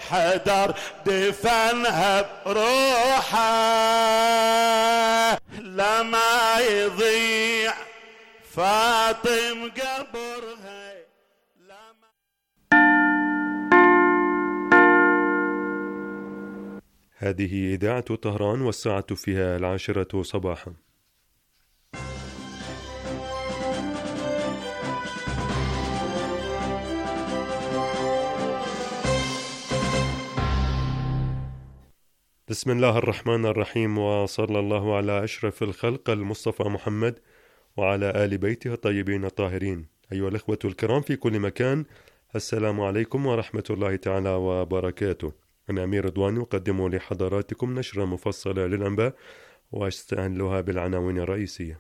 حدر دفنها بروحه لما يضيع فاطم قبرها. هذه إذاعة طهران والساعة فيها 10 صباحا. بسم الله الرحمن الرحيم، وصلى الله على أشرف الخلق المصطفى محمد وعلى آل بيته الطيبين الطاهرين. أيها الأخوة الكرام في كل مكان، السلام عليكم ورحمة الله تعالى وبركاته. أنا أمير رضواني أقدم لحضراتكم نشرة مفصلة للأنباء وأستهلها بالعناوين الرئيسية.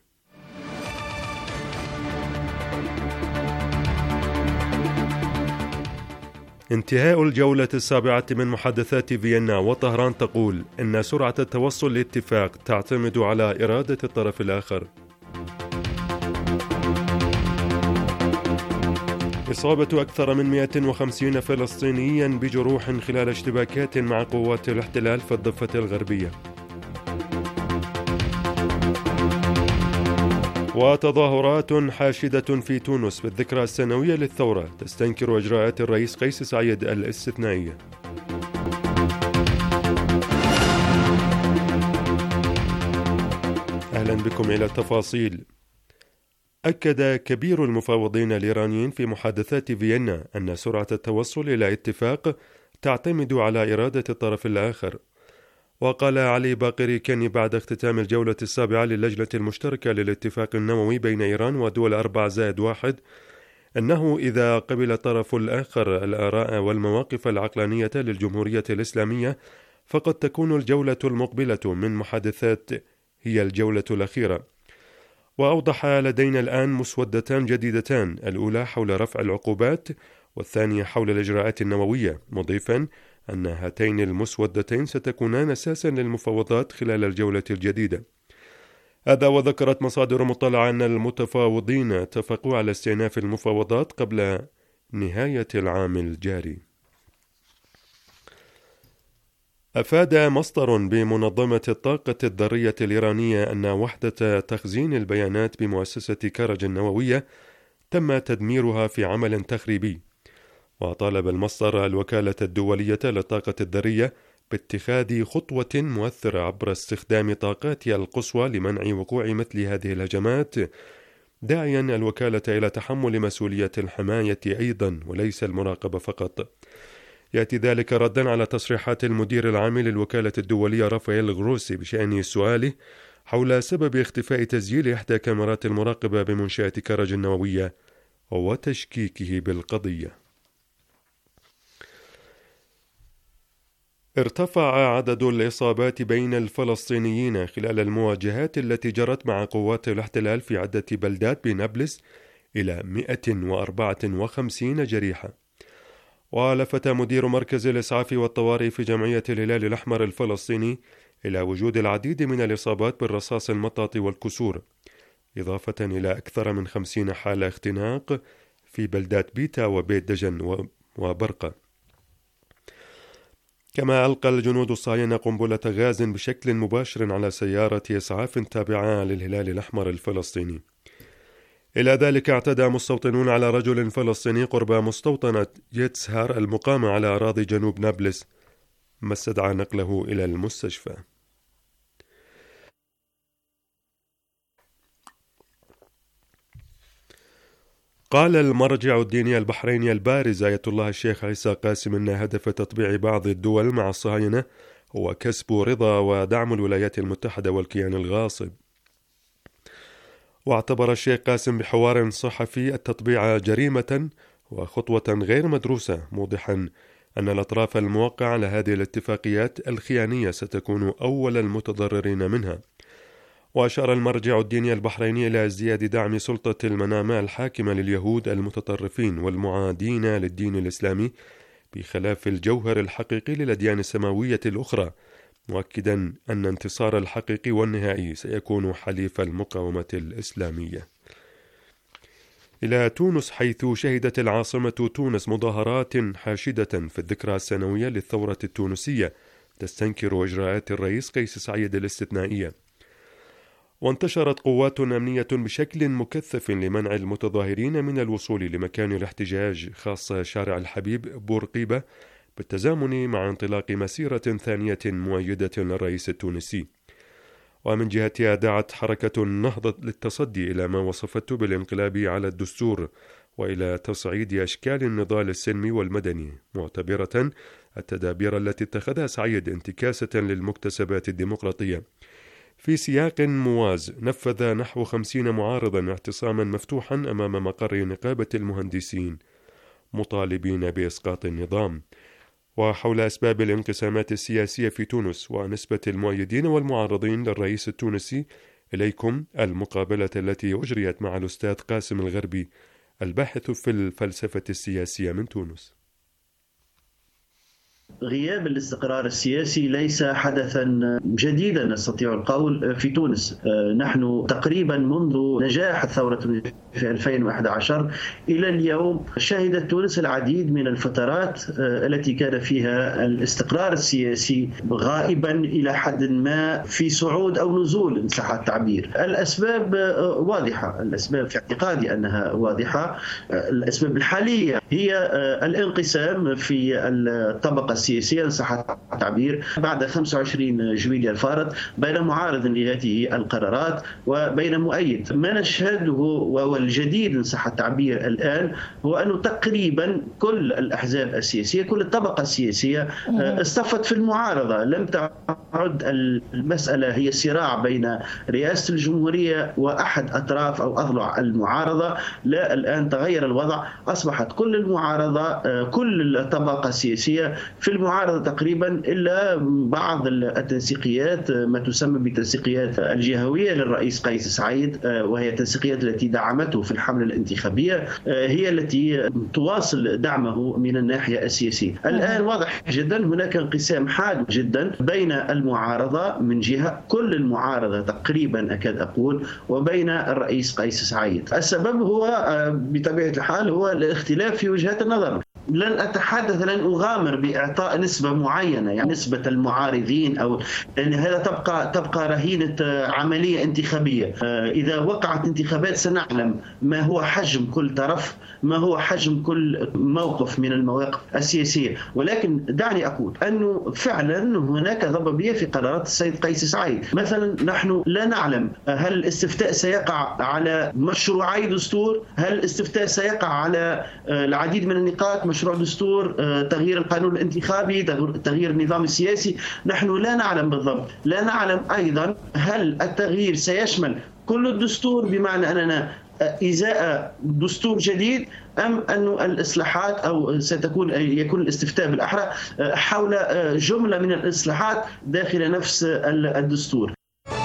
انتهاء الجولة 7 من محادثات فيينا، وطهران تقول إن سرعة التوصل لاتفاق تعتمد على إرادة الطرف الآخر. إصابة أكثر من 150 فلسطينيا بجروح خلال اشتباكات مع قوات الاحتلال في الضفة الغربية. وتظاهرات حاشدة في تونس بالذكرى السنوية للثورة تستنكر إجراءات الرئيس قيس سعيد الاستثنائية. أهلا بكم إلى التفاصيل. أكد كبير المفاوضين الإيرانيين في محادثات فيينا أن سرعة التوصل إلى اتفاق تعتمد على إرادة الطرف الآخر. وقال علي باقر كاني بعد اختتام الجولة 7 للجنة المشتركة للاتفاق النووي بين إيران ودول 4+1 أنه إذا قبل الطرف الآخر الآراء والمواقف العقلانية للجمهورية الإسلامية فقد تكون الجولة المقبلة من محادثات هي الجولة الأخيرة. وأوضح لدينا الآن مسودتان جديدتان، الأولى حول رفع العقوبات والثانية حول الإجراءات النووية، مضيفا أن هاتين المسودتين ستكونان أساسا للمفاوضات خلال الجولة الجديدة. هذا وذكرت مصادر مطلعة أن المتفاوضين اتفقوا على استئناف المفاوضات قبل نهاية العام الجاري. أفاد مصدر بمنظمة الطاقة الذرية الإيرانية أن وحدة تخزين البيانات بمؤسسة كرج النووية تم تدميرها في عمل تخريبي. وطالب المصدر الوكالة الدولية للطاقة الذرية باتخاذ خطوة مؤثرة عبر استخدام طاقاتها القصوى لمنع وقوع مثل هذه الهجمات، داعيا الوكالة إلى تحمل مسؤولية الحماية أيضا وليس المراقبة فقط. يأتي ذلك ردا على تصريحات المدير العام للوكالة الدولية رافائيل غروسي بشأن سؤاله حول سبب اختفاء تسجيل إحدى كاميرات المراقبة بمنشأة كرج النووية وتشكيكه بالقضية. ارتفع عدد الإصابات بين الفلسطينيين خلال المواجهات التي جرت مع قوات الاحتلال في عدة بلدات بنابلس إلى 154 جريحة. ولفت مدير مركز الإسعاف والطوارئ في جمعية الهلال الأحمر الفلسطيني إلى وجود العديد من الإصابات بالرصاص المطاط والكسور، إضافة إلى أكثر من 50 حالة اختناق في بلدات بيتا وبيت دجن وبرقة. كما ألقى الجنود الصهاينة قنبلة غاز بشكل مباشر على سيارة إسعاف تابعة للهلال الأحمر الفلسطيني. إلى ذلك اعتدى مستوطنون على رجل فلسطيني قرب مستوطنة يتسهر المقامة على أراضي جنوب نابلس، ما استدعى نقله إلى المستشفى. قال المرجع الديني البحريني البارز آية الله الشيخ عيسى قاسم أن هدف تطبيع بعض الدول مع الصهاينة هو كسب رضا ودعم الولايات المتحدة والكيان الغاصب. واعتبر الشيخ قاسم بحوار صحفي التطبيع جريمة وخطوة غير مدروسة، موضحا أن الأطراف الموقعة على هذه الاتفاقيات الخيانية ستكون أول المتضررين منها. وأشار المرجع الديني البحريني إلى ازدياد دعم سلطة المنامة الحاكمة لليهود المتطرفين والمعادين للدين الإسلامي بخلاف الجوهر الحقيقي للأديان السماوية الأخرى، مؤكدا أن انتصار الحقيقي والنهائي سيكون حليف المقاومة الإسلامية. إلى تونس، حيث شهدت العاصمة تونس مظاهرات حاشدة في الذكرى السنوية للثورة التونسية تستنكر إجراءات الرئيس قيس سعيد الاستثنائية. وانتشرت قوات أمنية بشكل مكثف لمنع المتظاهرين من الوصول لمكان الاحتجاج، خاصة شارع الحبيب بورقيبة، بالتزامن مع انطلاق مسيرة ثانية مؤيدة للرئيس التونسي. ومن جهتها دعت حركة النهضة للتصدي إلى ما وصفته بالانقلاب على الدستور وإلى تصعيد أشكال النضال السلمي والمدني، معتبرة التدابير التي اتخذها سعيد انتكاسة للمكتسبات الديمقراطية. في سياق مواز، نفذ نحو 50 معارضا اعتصاما مفتوحا أمام مقر نقابة المهندسين مطالبين بإسقاط النظام. وحول أسباب الانقسامات السياسية في تونس ونسبة المؤيدين والمعارضين للرئيس التونسي، إليكم المقابلة التي أجريت مع الأستاذ قاسم الغربي، الباحث في الفلسفة السياسية من تونس. غياب الاستقرار السياسي ليس حدثا جديدا نستطيع القول في تونس. نحن تقريبا منذ نجاح الثورة في 2011 إلى اليوم شهدت تونس العديد من الفترات التي كان فيها الاستقرار السياسي غائبا إلى حد ما، في صعود أو نزول إن صح التعبير. الأسباب واضحة، الأسباب في اعتقادي أنها واضحة. الأسباب الحالية هي الانقسام في الطبقة السياسية إن صح التعبير بعد 25 جويلية الفارط بين معارض لهذه القرارات وبين مؤيد. ما نشهده وهو الجديد إن صح التعبير الآن هو أنه تقريبا كل الأحزاب السياسية، كل الطبقة السياسية اصطفت في المعارضة. لم تعد المسألة هي صراع بين رئاسة الجمهورية وأحد أطراف أو أضلاع المعارضة، لا، الآن تغير الوضع، أصبحت كل المعارضة، كل الطبقة السياسية في المعارضة تقريبا، إلا بعض التنسيقيات ما تسمى بالتنسيقيات الجهوية للرئيس قيس سعيد، وهي التنسيقيات التي دعمته في الحملة الانتخابية، هي التي تواصل دعمه من الناحية السياسية. الآن واضح جدا هناك انقسام حاد جدا بين المعارضة من جهة، كل المعارضة تقريبا أكاد أقول، وبين الرئيس قيس سعيد. السبب هو بطبيعة الحال هو الاختلاف في وجهات النظر. لن أتحدث، لن أغامر بإعطاء نسبة معينة، يعني نسبة المعارضين، أو لأن هذا تبقى رهينة عملية انتخابية. إذا وقعت انتخابات سنعلم ما هو حجم كل طرف، ما هو حجم كل موقف من المواقف السياسية. ولكن دعني أقول أنه فعلا هناك ضبابية في قرارات السيد قيس سعيد. مثلا نحن لا نعلم هل الاستفتاء سيقع على مشروعي دستور، هل الاستفتاء سيقع على العديد من النقاط، مشروع دستور، تغيير القانون الانتخابي، تغيير النظام السياسي. نحن لا نعلم بالضبط. لا نعلم أيضا هل التغيير سيشمل كل الدستور، بمعنى أننا إزاء دستور جديد، أم أن الإصلاحات أو يكون الاستفتاء بالأحرى حول جملة من الإصلاحات داخل نفس الدستور.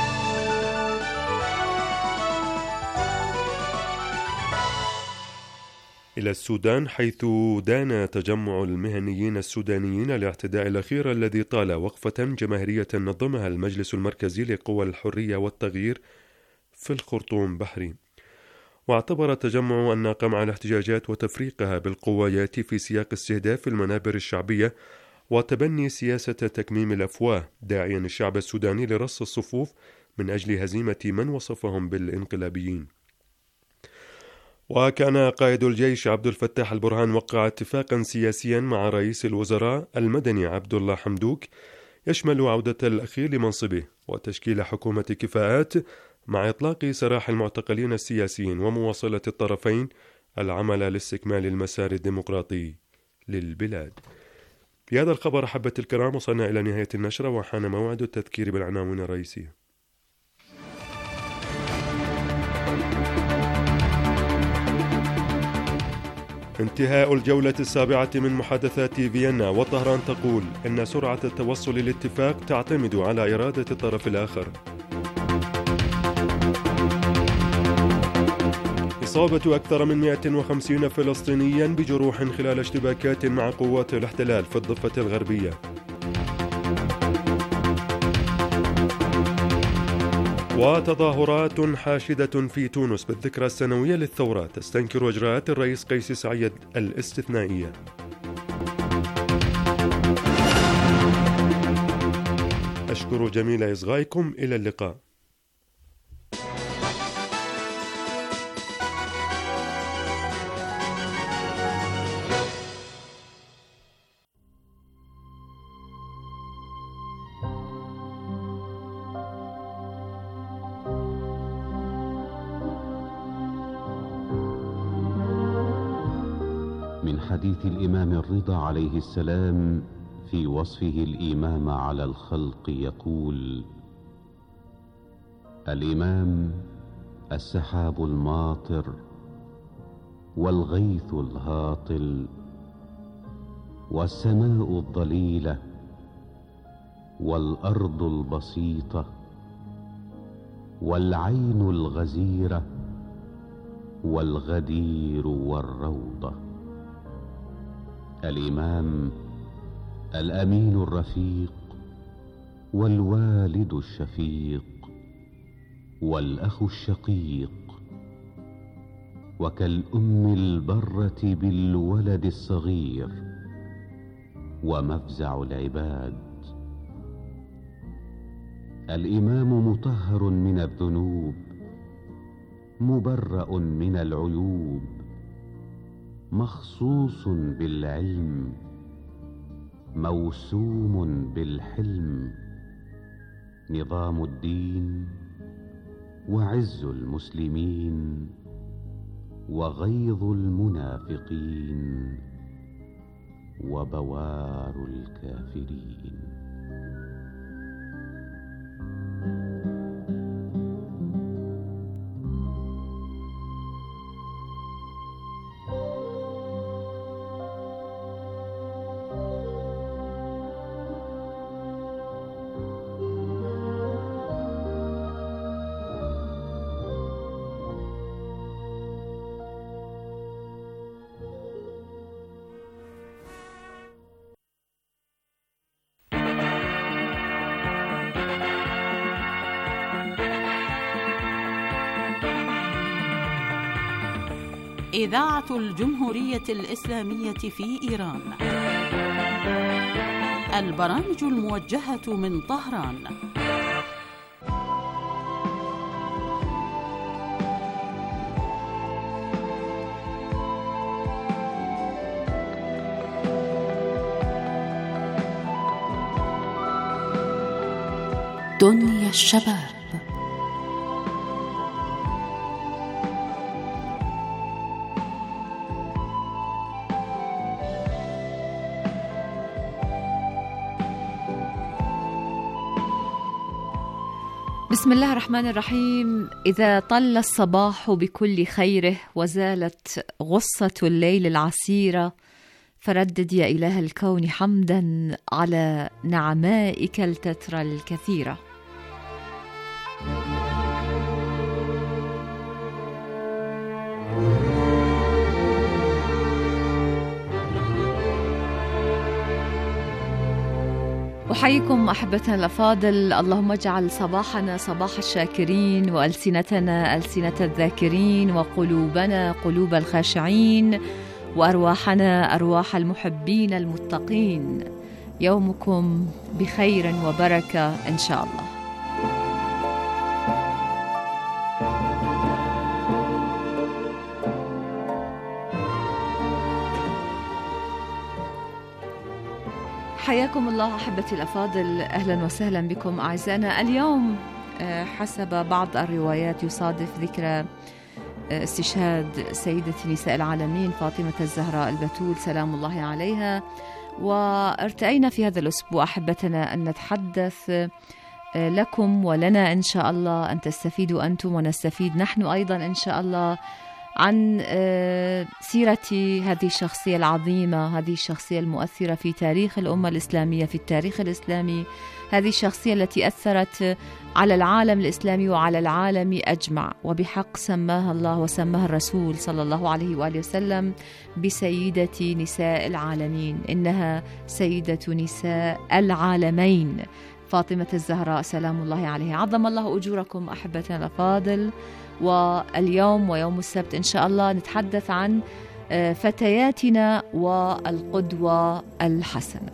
إلى السودان، حيث دان تجمع المهنيين السودانيين الاعتداء الأخير الذي طال وقفة جماهيرية نظمها المجلس المركزي لقوى الحرية والتغيير في الخرطوم بحري. واعتبر التجمع أن قمع الاحتجاجات وتفريقها بالقوى يأتي في سياق استهداف المنابر الشعبية وتبني سياسة تكميم الأفواه، داعيا الشعب السوداني لرص الصفوف من أجل هزيمة من وصفهم بالانقلابيين. وكان قائد الجيش عبد الفتاح البرهان وقع اتفاقا سياسيا مع رئيس الوزراء المدني عبد الله حمدوك يشمل عودة الأخير لمنصبه وتشكيل حكومة كفاءات مع إطلاق سراح المعتقلين السياسيين ومواصلة الطرفين العمل لاستكمال المسار الديمقراطي للبلاد. في هذا الخبر أحبة الكرام وصلنا إلى نهاية النشرة وحان موعد التذكير بالعناوين الرئيسية. انتهاء الجولة السابعة من محادثات فيينا، وطهران تقول إن سرعة التوصل للاتفاق تعتمد على إرادة الطرف الآخر. إصابة أكثر من 150 فلسطينيا بجروح خلال اشتباكات مع قوات الاحتلال في الضفة الغربية. وتظاهرات حاشدة في تونس بالذكرى السنوية للثورة تستنكر إجراءات الرئيس قيس سعيد الاستثنائية. أشكر جميل إصغائكم، إلى اللقاء. من حديث الإمام الرضا عليه السلام في وصفه الإمام على الخلق يقول: الإمام السحاب الماطر والغيث الهاطل والسماء الظليلة والأرض البسيطة والعين الغزيرة والغدير والروضة. الإمام الأمين الرفيق والوالد الشفيق والأخ الشقيق، وكالأم البرة بالولد الصغير ومفزع العباد. الإمام مطهر من الذنوب، مبرأ من العيوب، مخصوص بالعلم، موسوم بالحلم، نظام الدين وعز المسلمين وغيظ المنافقين وبوار الكافرين. إذاعة الجمهورية الإسلامية في إيران. البرامج الموجهة من طهران. دنيا الشباب. بسم الله الرحمن الرحيم. إذا طل الصباح بكل خيره وزالت غصة الليل العسيرة، فردد يا إله الكون حمدا على نعمائك التترى الكثيرة. أحييكم أحبتنا الأفاضل. اللهم اجعل صباحنا صباح الشاكرين، وألسنتنا ألسنة الذاكرين، وقلوبنا قلوب الخاشعين، وأرواحنا أرواح المحبين المتقين. يومكم بخير وبركة إن شاء الله. حياكم الله أحبتي الأفاضل، أهلا وسهلا بكم أعزائنا. اليوم حسب بعض الروايات يصادف ذكرى استشهاد سيدة نساء العالمين فاطمة الزهراء البتول سلام الله عليها. وارتأينا في هذا الأسبوع أحبتنا أن نتحدث لكم ولنا إن شاء الله، أن تستفيدوا أنتم ونستفيد نحن أيضا إن شاء الله، عن سيرة هذه الشخصية العظيمة، هذه الشخصية المؤثرة في تاريخ الأمة الإسلامية، في التاريخ الإسلامي، هذه الشخصية التي أثرت على العالم الإسلامي وعلى العالم أجمع، وبحق سماها الله وسماها الرسول صلى الله عليه وآله وسلم بسيدة نساء العالمين. إنها سيدة نساء العالمين، فاطمة الزهراء سلام الله عليها. عظم الله أجوركم أحبتنا الأفاضل. واليوم ويوم السبت إن شاء الله نتحدث عن فتياتنا والقدوة الحسنة.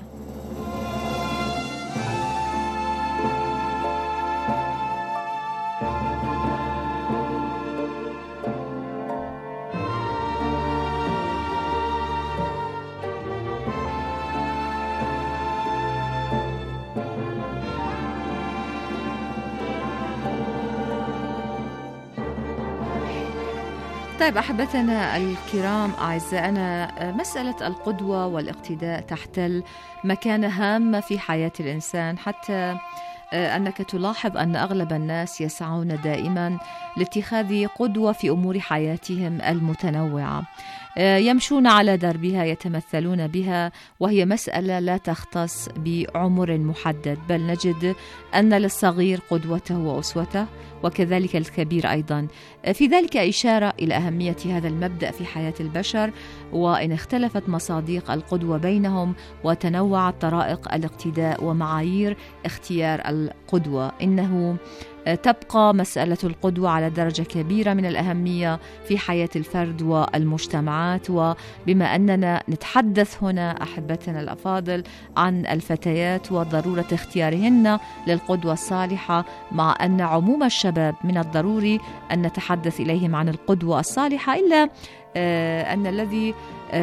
طيب أحبتنا الكرام أعزائنا، مسألة القدوة والاقتداء تحتل مكانة هامة في حياة الإنسان، حتى أنك تلاحظ أن أغلب الناس يسعون دائما لاتخاذ قدوة في أمور حياتهم المتنوعة، يمشون على دربها، يتمثلون بها، وهي مسألة لا تختص بعمر محدد، بل نجد أن للصغير قدوته وأسوته وكذلك الكبير أيضا. في ذلك إشارة إلى أهمية هذا المبدأ في حياة البشر، وإن اختلفت مصادق القدوة بينهم وتنوعت طرائق الاقتداء ومعايير اختيار القدوة، إنه تبقى مسألة القدوة على درجة كبيرة من الأهمية في حياة الفرد والمجتمعات. وبما أننا نتحدث هنا أحبتنا الأفاضل عن الفتيات وضرورة اختيارهن للقدوة الصالحة، مع أن عموم الشباب من الضروري أن نتحدث إليهم عن القدوة الصالحة، إلا أن الذي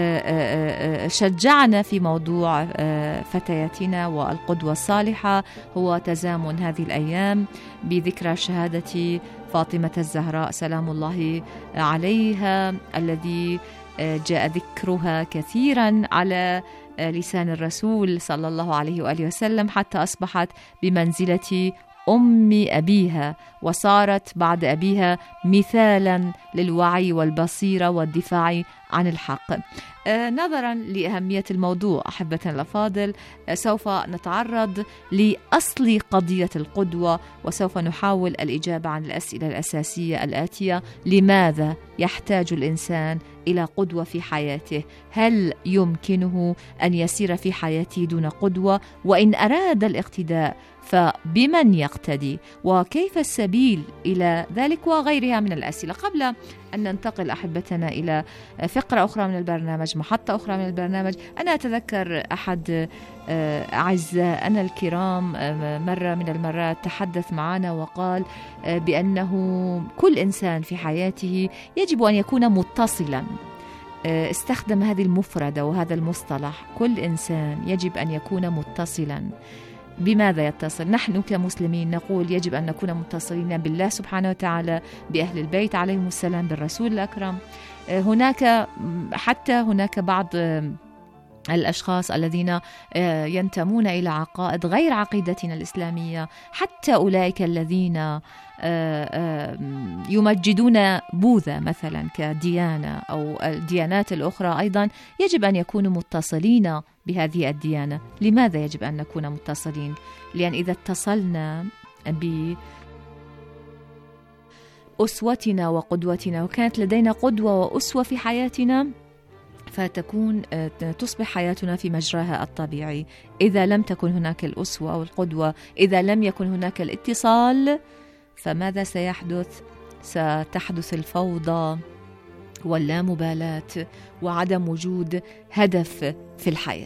شجعنا في موضوع فتياتنا والقدوة الصالحة هو تزامن هذه الأيام بذكرى شهادة فاطمة الزهراء سلام الله عليها، الذي جاء ذكرها كثيرا على لسان الرسول صلى الله عليه وآله وسلم، حتى أصبحت بمنزلة أم أبيها، وصارت بعد أبيها مثالا للوعي والبصيرة والدفاع عن الحق. نظرا لأهمية الموضوع أحبتنا الأفاضل، سوف نتعرض لأصل قضية القدوة، وسوف نحاول الإجابة عن الأسئلة الأساسية الآتية: لماذا يحتاج الإنسان إلى قدوة في حياته؟ هل يمكنه أن يسير في حياته دون قدوة؟ وإن أراد الاقتداء فبمن يقتدي؟ وكيف السبيل إلى ذلك؟ وغيرها من الأسئلة. قبل أن ننتقل أحبتنا إلى فقرة أخرى من البرنامج، محطة أخرى من البرنامج، أنا أتذكر أحد أعزائنا الكرام مرة من المرات تحدث معنا وقال بأنه كل إنسان في حياته يجب أن يكون متصلا. استخدم هذه المفردة وهذا المصطلح، كل إنسان يجب أن يكون متصلا. بماذا يتصل؟ نحن كمسلمين نقول يجب أن نكون متصلين بالله سبحانه وتعالى، بأهل البيت عليهم السلام، بالرسول الأكرم. هناك بعض الأشخاص الذين ينتمون إلى عقائد غير عقيدتنا الإسلامية، حتى أولئك الذين يمجدون بوذا مثلا كديانة أو الديانات الأخرى، أيضا يجب أن يكونوا متصلين بهذه الديانة. لماذا يجب أن نكون متصلين؟ لأن إذا اتصلنا بأسوتنا وقدوتنا، وكانت لدينا قدوة وأسوة في حياتنا، تصبح حياتنا في مجراها الطبيعي. إذا لم تكن هناك الأسوة أو القدوة، إذا لم يكن هناك الاتصال، فماذا سيحدث؟ ستحدث الفوضى واللامبالاة وعدم وجود هدف في الحياة.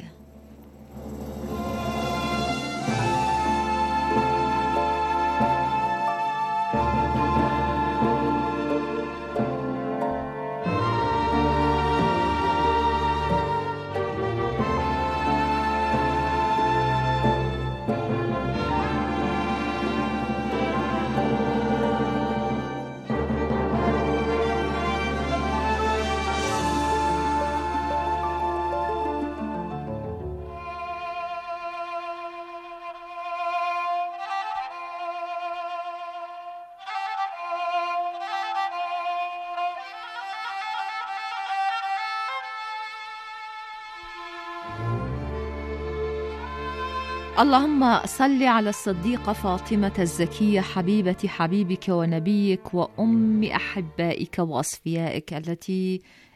اللهم صل على الصديقة فاطمة الزكية حبيبة حبيبك ونبيك وأم أحبائك وأصفيائك، التي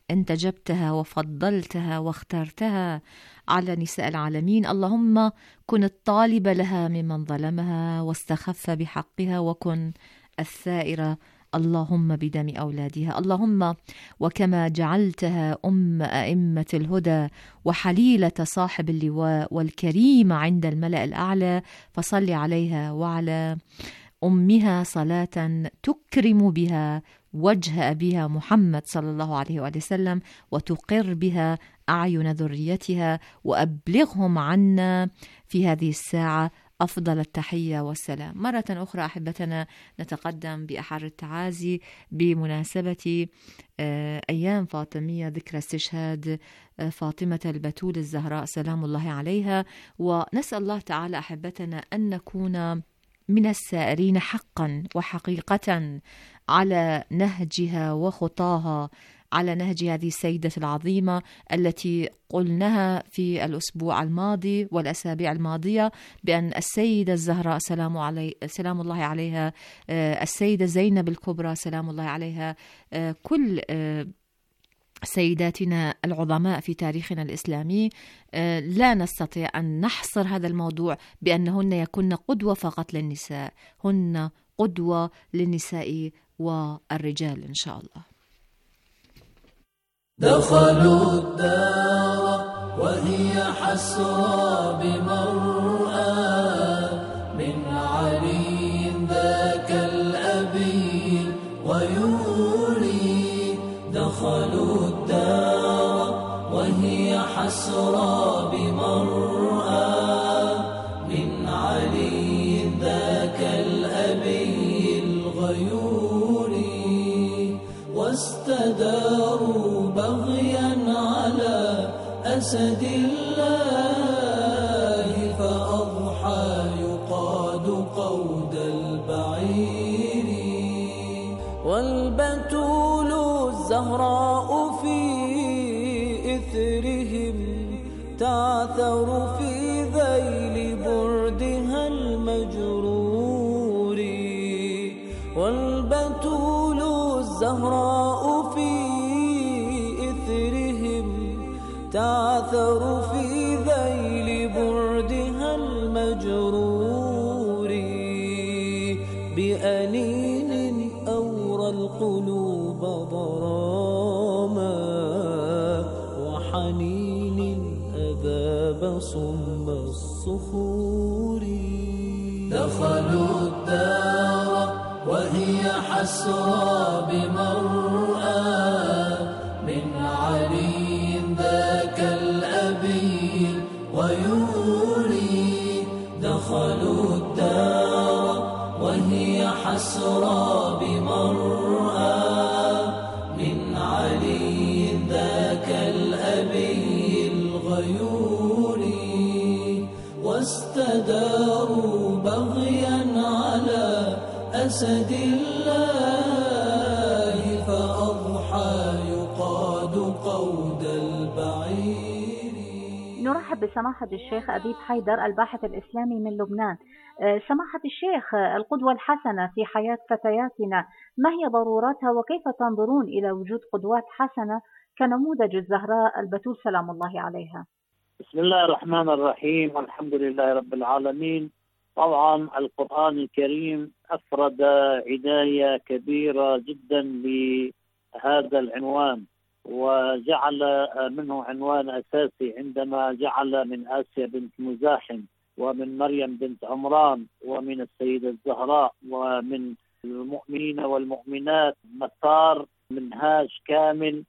انتجبتها وفضلتها واخترتها على نساء العالمين. اللهم كن الطالب لها ممن ظلمها واستخف بحقها، وكن الثائر اللهم بدم أولادها. اللهم وكما جعلتها أئمة الهدى وحليلة صاحب اللواء والكريم عند الملأ الأعلى، فصل عليها وعلى أمها صلاة تكرم بها وجه أبيها محمد صلى الله عليه وآله وسلم، وتقر بها أعين ذريتها، وأبلغهم عنا في هذه الساعة أفضل التحية والسلام. مرة أخرى أحبتنا نتقدم بأحر التعازي بمناسبة أيام فاطمية، ذكرى استشهاد فاطمة البتول الزهراء سلام الله عليها، ونسأل الله تعالى أحبتنا أن نكون من السائرين حقا وحقيقة على نهجها وخطاها، على نهج هذه السيدة العظيمة التي قلناها في الأسبوع الماضي والأسابيع الماضية بأن السيدة الزهراء سلام الله عليها، السيدة زينب الكبرى سلام الله عليها، كل سيداتنا العظماء في تاريخنا الإسلامي، لا نستطيع أن نحصر هذا الموضوع بأنهن يكن قدوة فقط للنساء، هن قدوة للنساء والرجال إن شاء الله. دخلوا الدار وهي حسرى بمرأى من علي ذاك الأبي ويولي. دخلوا الدار وهي حسرى بمرأى من علي ذاك الأبي الغيولي. واستداروا بغيا على أسد الله، فأضحى يقاد قود البعير. والبتول الزهراء في إثرهم تعثر في ذيل بردها المجرور. والبتول الزهراء في إثرهم تعثر في ذيل بردها المجرور. بأنين أورى القلوب ضراما، وحنين أذاب صم الصخور. دخلوا الدار وهي حسرى بمرأى من علي ذاك الأبي ويولي. دخلوا الدار وهي حسرى بمرأى من علي ذاك الأبي الغيولي. واستداروا بغيا على أسد الله، فأضحى يقاد قود البعير. نرحب بسماحة الشيخ أبيب حيدر الباحث الإسلامي من لبنان. سماحة الشيخ، القدوة الحسنة في حياة فتياتنا ما هي ضروراتها، وكيف تنظرون إلى وجود قدوات حسنة كنموذج الزهراء البتول سلام الله عليها؟ بسم الله الرحمن الرحيم، والحمد لله رب العالمين. طبعا القرآن الكريم أفرد عناية كبيرة جدا بهذا العنوان، وجعل منه عنوان أساسي عندما جعل من آسيا بنت مزاحم ومن مريم بنت عمران ومن السيدة الزهراء ومن المؤمنين والمؤمنات مسار منهاج كامل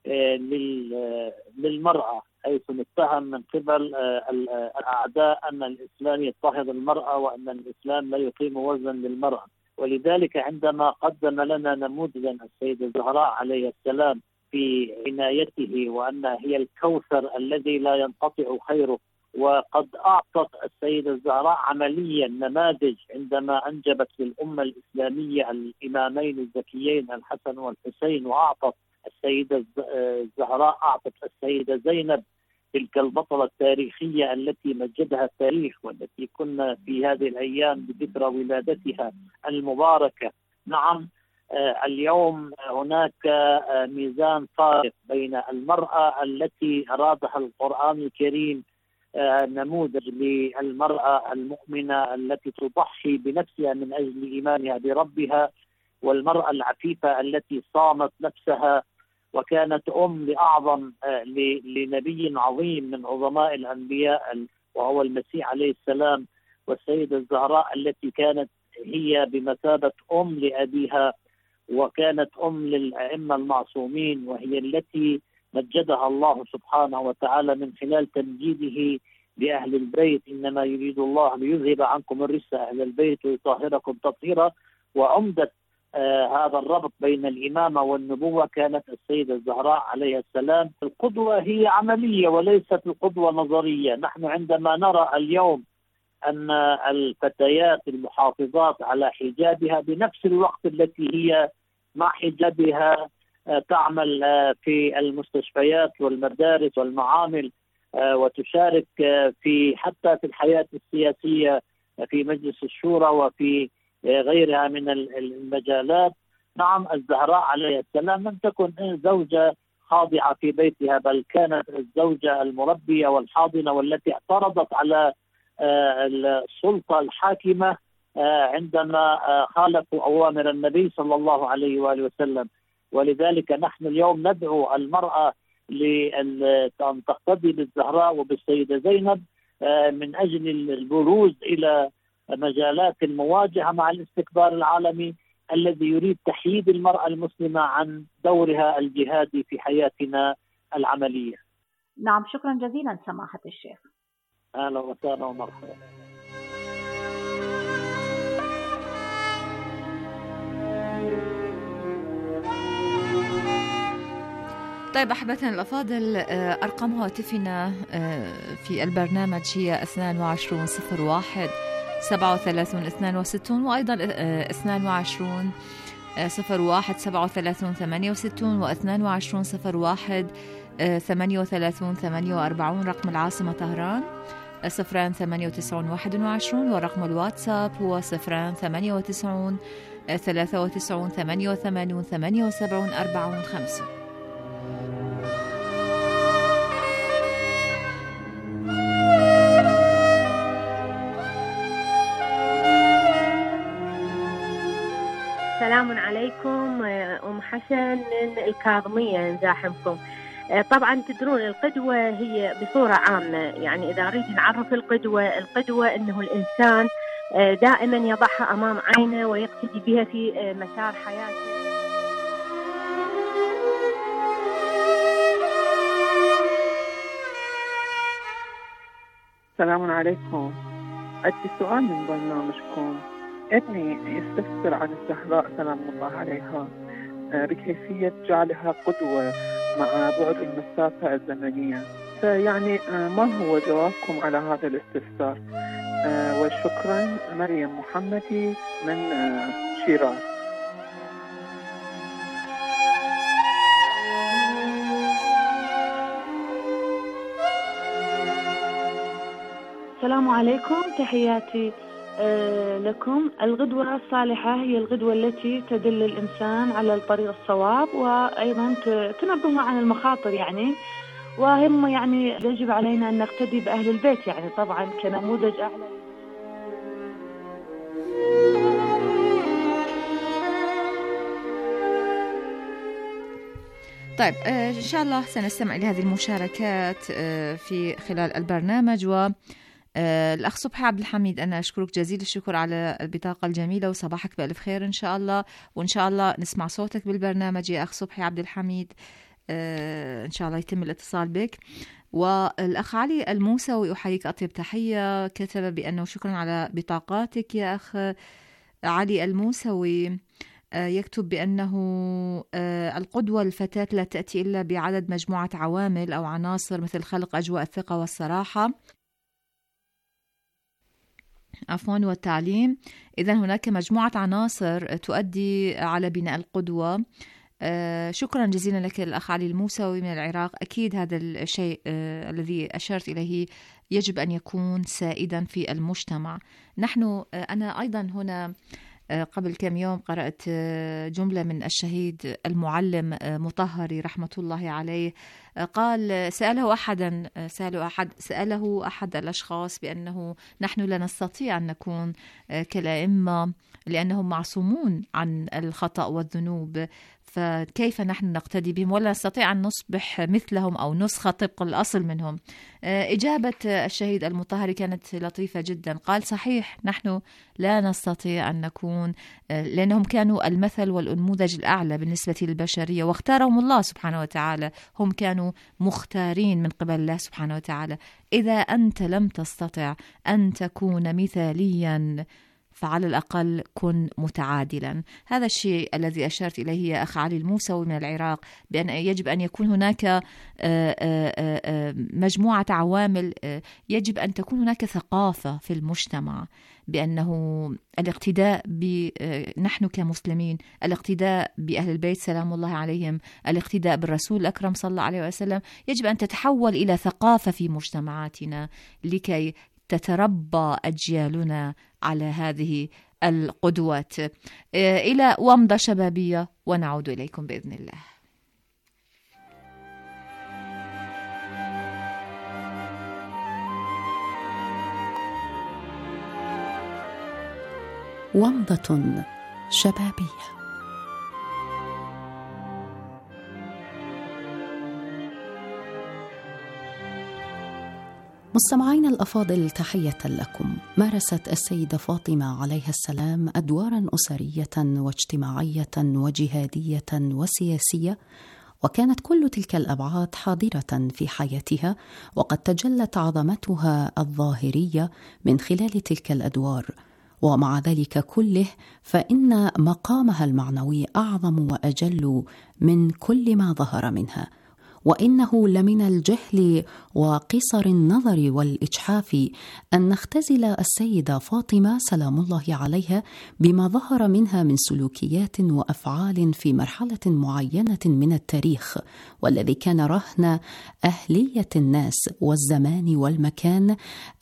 للمرأة، حيث نتهم من قبل الأعداء أن الإسلام يضطهد المرأة وأن الإسلام لا يقيم وزنا للمرأة. ولذلك عندما قدم لنا نموذجا السيدة الزهراء عليه السلام في عنايته وأنها هي الكوثر الذي لا ينقطع خيره، وقد أعطت السيدة الزهراء عمليا نماذج عندما أنجبت للأمة الإسلامية الإمامين الزكيين الحسن والحسين، وأعطت السيدة الزهراء أعطت السيدة زينب تلك البطلة التاريخية التي مجدها التاريخ، والتي كنا في هذه الأيام بذكرى ولادتها المباركة. نعم، اليوم هناك ميزان فارق بين المرأة التي أرادها القرآن الكريم نموذج للمرأة المؤمنة التي تضحي بنفسها من أجل إيمانها بربها، والمرأة العفيفة التي صامت نفسها وكانت لأعظم لنبي عظيم من عظماء الأنبياء وهو المسيح عليه السلام، والسيدة الزهراء التي كانت هي بمثابة لأبيها وكانت للأئمة المعصومين، وهي التي مجدها الله سبحانه وتعالى من خلال تمجيده لأهل البيت. إنما يريد الله ليذهب عنكم الرجس أهل البيت ويطهركم تطهيرا. وعمدة هذا الربط بين الإمامة والنبوة كانت السيدة الزهراء عليه السلام. القدوة هي عملية وليست القدوة نظرية. نحن عندما نرى اليوم أن الفتيات المحافظات على حجابها بنفس الوقت التي هي مع حجابها تعمل في المستشفيات والمدارس والمعامل وتشارك حتى في الحياة السياسية في مجلس الشورى وفي غيرها من المجالات. نعم، الزهراء عليه السلام لم تكن زوجة خاضعة في بيتها، بل كانت الزوجة المربية والحاضنة والتي اعترضت على السلطة الحاكمة عندما خالفوا أوامر النبي صلى الله عليه وآله وسلم. ولذلك نحن اليوم ندعو المرأة لأن تقتدي بالزهراء وبالسيدة زينب من أجل البروز إلى مجالات المواجهة مع الاستكبار العالمي الذي يريد تحييد المرأة المسلمة عن دورها الجهادي في حياتنا العملية. نعم، شكرا جزيلا سماحة الشيخ. أهلا وسهلا ومرحبا. طيب أحبتنا الأفاضل، أرقام هاتفنا في البرنامج هي 2201 37 62 وأيضا 22 01 37 68 و 22 01 38 48 رقم العاصمة طهران، 098 21 ورقم الواتساب هو 098 93 88 78 54. السلام عليكم، أم حسن من الكاظمية نزاحمكم. طبعا تدرون القدوة هي بصورة عامة، يعني إذا أريد نعرف القدوة أنه الإنسان دائما يضعها أمام عينه ويقتدي بها في مسار حياته. السلام عليكم. عندي سؤال من برنامجكم. ابني يستفسر عن الزهراء سلام الله عليها بكيفية جعلها قدوة مع بعد المسافة الزمنية، فيعني ما هو جوابكم على هذا الاستفسار؟ وشكرا. مريم محمدي من شيراز. السلام عليكم، تحياتي لكم. الغدوة الصالحة هي الغدوة التي تدل الإنسان على الطريق الصواب وأيضا تنبهه عن المخاطر، يعني وهم يعني يجب علينا أن نقتدي بأهل البيت، يعني طبعا كنموذج أعلى. طيب إن شاء الله سنستمع لهذه المشاركات في خلال البرنامج. و الأخ صبحي عبد الحميد، أنا أشكرك جزيل الشكر على البطاقة الجميلة وصباحك بألف خير إن شاء الله، وإن شاء الله نسمع صوتك بالبرنامج يا أخ صبحي عبد الحميد. إن شاء الله يتم الاتصال بك. والأخ علي الموسوي أحييك أطيب تحية، كتب بأنه شكرا على بطاقاتك يا أخ علي الموسوي. يكتب بأنه القدوة الفتاة لا تأتي إلا بعدد مجموعة عوامل أو عناصر مثل خلق أجواء الثقة والصراحة والتعليم. إذن هناك مجموعة عناصر تؤدي على بناء القدوة. شكرا جزيلا لك الأخ علي الموسوي من العراق. أكيد هذا الشيء الذي أشرت إليه يجب أن يكون سائدا في المجتمع. أنا أيضا هنا قبل كم يوم قرأت جملة من الشهيد المعلم مطهري رحمة الله عليه. قال سأله أحد الأشخاص بأنه نحن لا نستطيع أن نكون كالأئمة لأنهم معصومون عن الخطأ والذنوب، فكيف نحن نقتدي بهم ولا نستطيع أن نصبح مثلهم أو نسخة طبق الأصل منهم؟ إجابة الشهيد المطهري كانت لطيفة جدا. قال صحيح نحن لا نستطيع أن نكون، لأنهم كانوا المثل والنموذج الأعلى بالنسبة للبشرية واختارهم الله سبحانه وتعالى، هم كانوا مختارين من قبل الله سبحانه وتعالى. إذا أنت لم تستطع أن تكون مثاليا فعلى الأقل كن متعادلا. هذا الشيء الذي أشرت إليه يا أخ علي الموسوي من العراق، بأن يجب أن يكون هناك مجموعة عوامل، يجب أن تكون هناك ثقافة في المجتمع بأنه الاقتداء نحن كمسلمين، الاقتداء بأهل البيت سلام الله عليهم، الاقتداء بالرسول الأكرم صلى الله عليه وسلم، يجب أن تتحول إلى ثقافة في مجتمعاتنا لكي تتربى أجيالنا على هذه القدوات. إلى ومضة شبابية ونعود إليكم بإذن الله. ومضة شبابية. مستمعين الأفاضل، تحية لكم. مارست السيدة فاطمة عليها السلام أدوارا أسرية واجتماعية وجهادية وسياسية، وكانت كل تلك الأبعاد حاضرة في حياتها، وقد تجلت عظمتها الظاهرية من خلال تلك الأدوار. ومع ذلك كله فإن مقامها المعنوي أعظم وأجل من كل ما ظهر منها، وإنه لمن الجهل وقصر النظر والإجحاف أن نختزل السيدة فاطمة سلام الله عليها بما ظهر منها من سلوكيات وأفعال في مرحلة معينة من التاريخ، والذي كان رهن أهلية الناس والزمان والمكان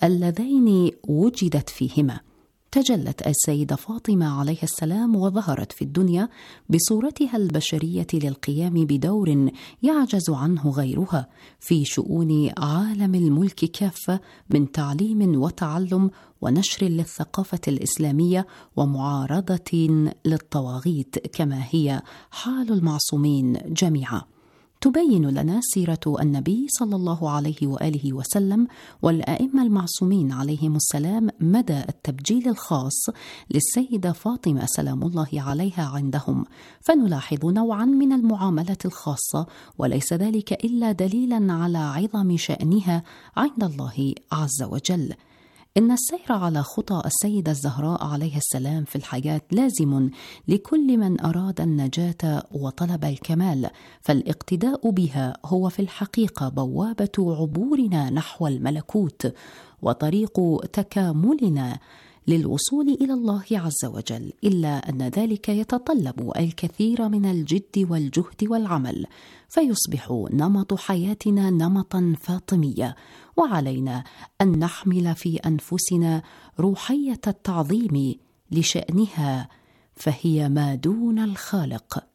اللذين وجدت فيهما. تجلت السيدة فاطمة عليها السلام وظهرت في الدنيا بصورتها البشرية للقيام بدور يعجز عنه غيرها في شؤون عالم الملك كافة، من تعليم وتعلم ونشر للثقافة الإسلامية ومعارضة للطواغيت، كما هي حال المعصومين جميعا. تبين لنا سيرة النبي صلى الله عليه وآله وسلم والأئمة المعصومين عليهم السلام مدى التبجيل الخاص للسيدة فاطمة سلام الله عليها عندهم، فنلاحظ نوعا من المعاملة الخاصة، وليس ذلك إلا دليلا على عظم شأنها عند الله عز وجل. إن السير على خطى السيدة الزهراء عليه السلام في الحياة لازم لكل من أراد النجاة وطلب الكمال، فالاقتداء بها هو في الحقيقة بوابة عبورنا نحو الملكوت وطريق تكاملنا للوصول إلى الله عز وجل، إلا أن ذلك يتطلب الكثير من الجد والجهد والعمل، فيصبح نمط حياتنا نمطا فاطميا، وعلينا أن نحمل في أنفسنا روحية التعظيم لشأنها، فهي ما دون الخالق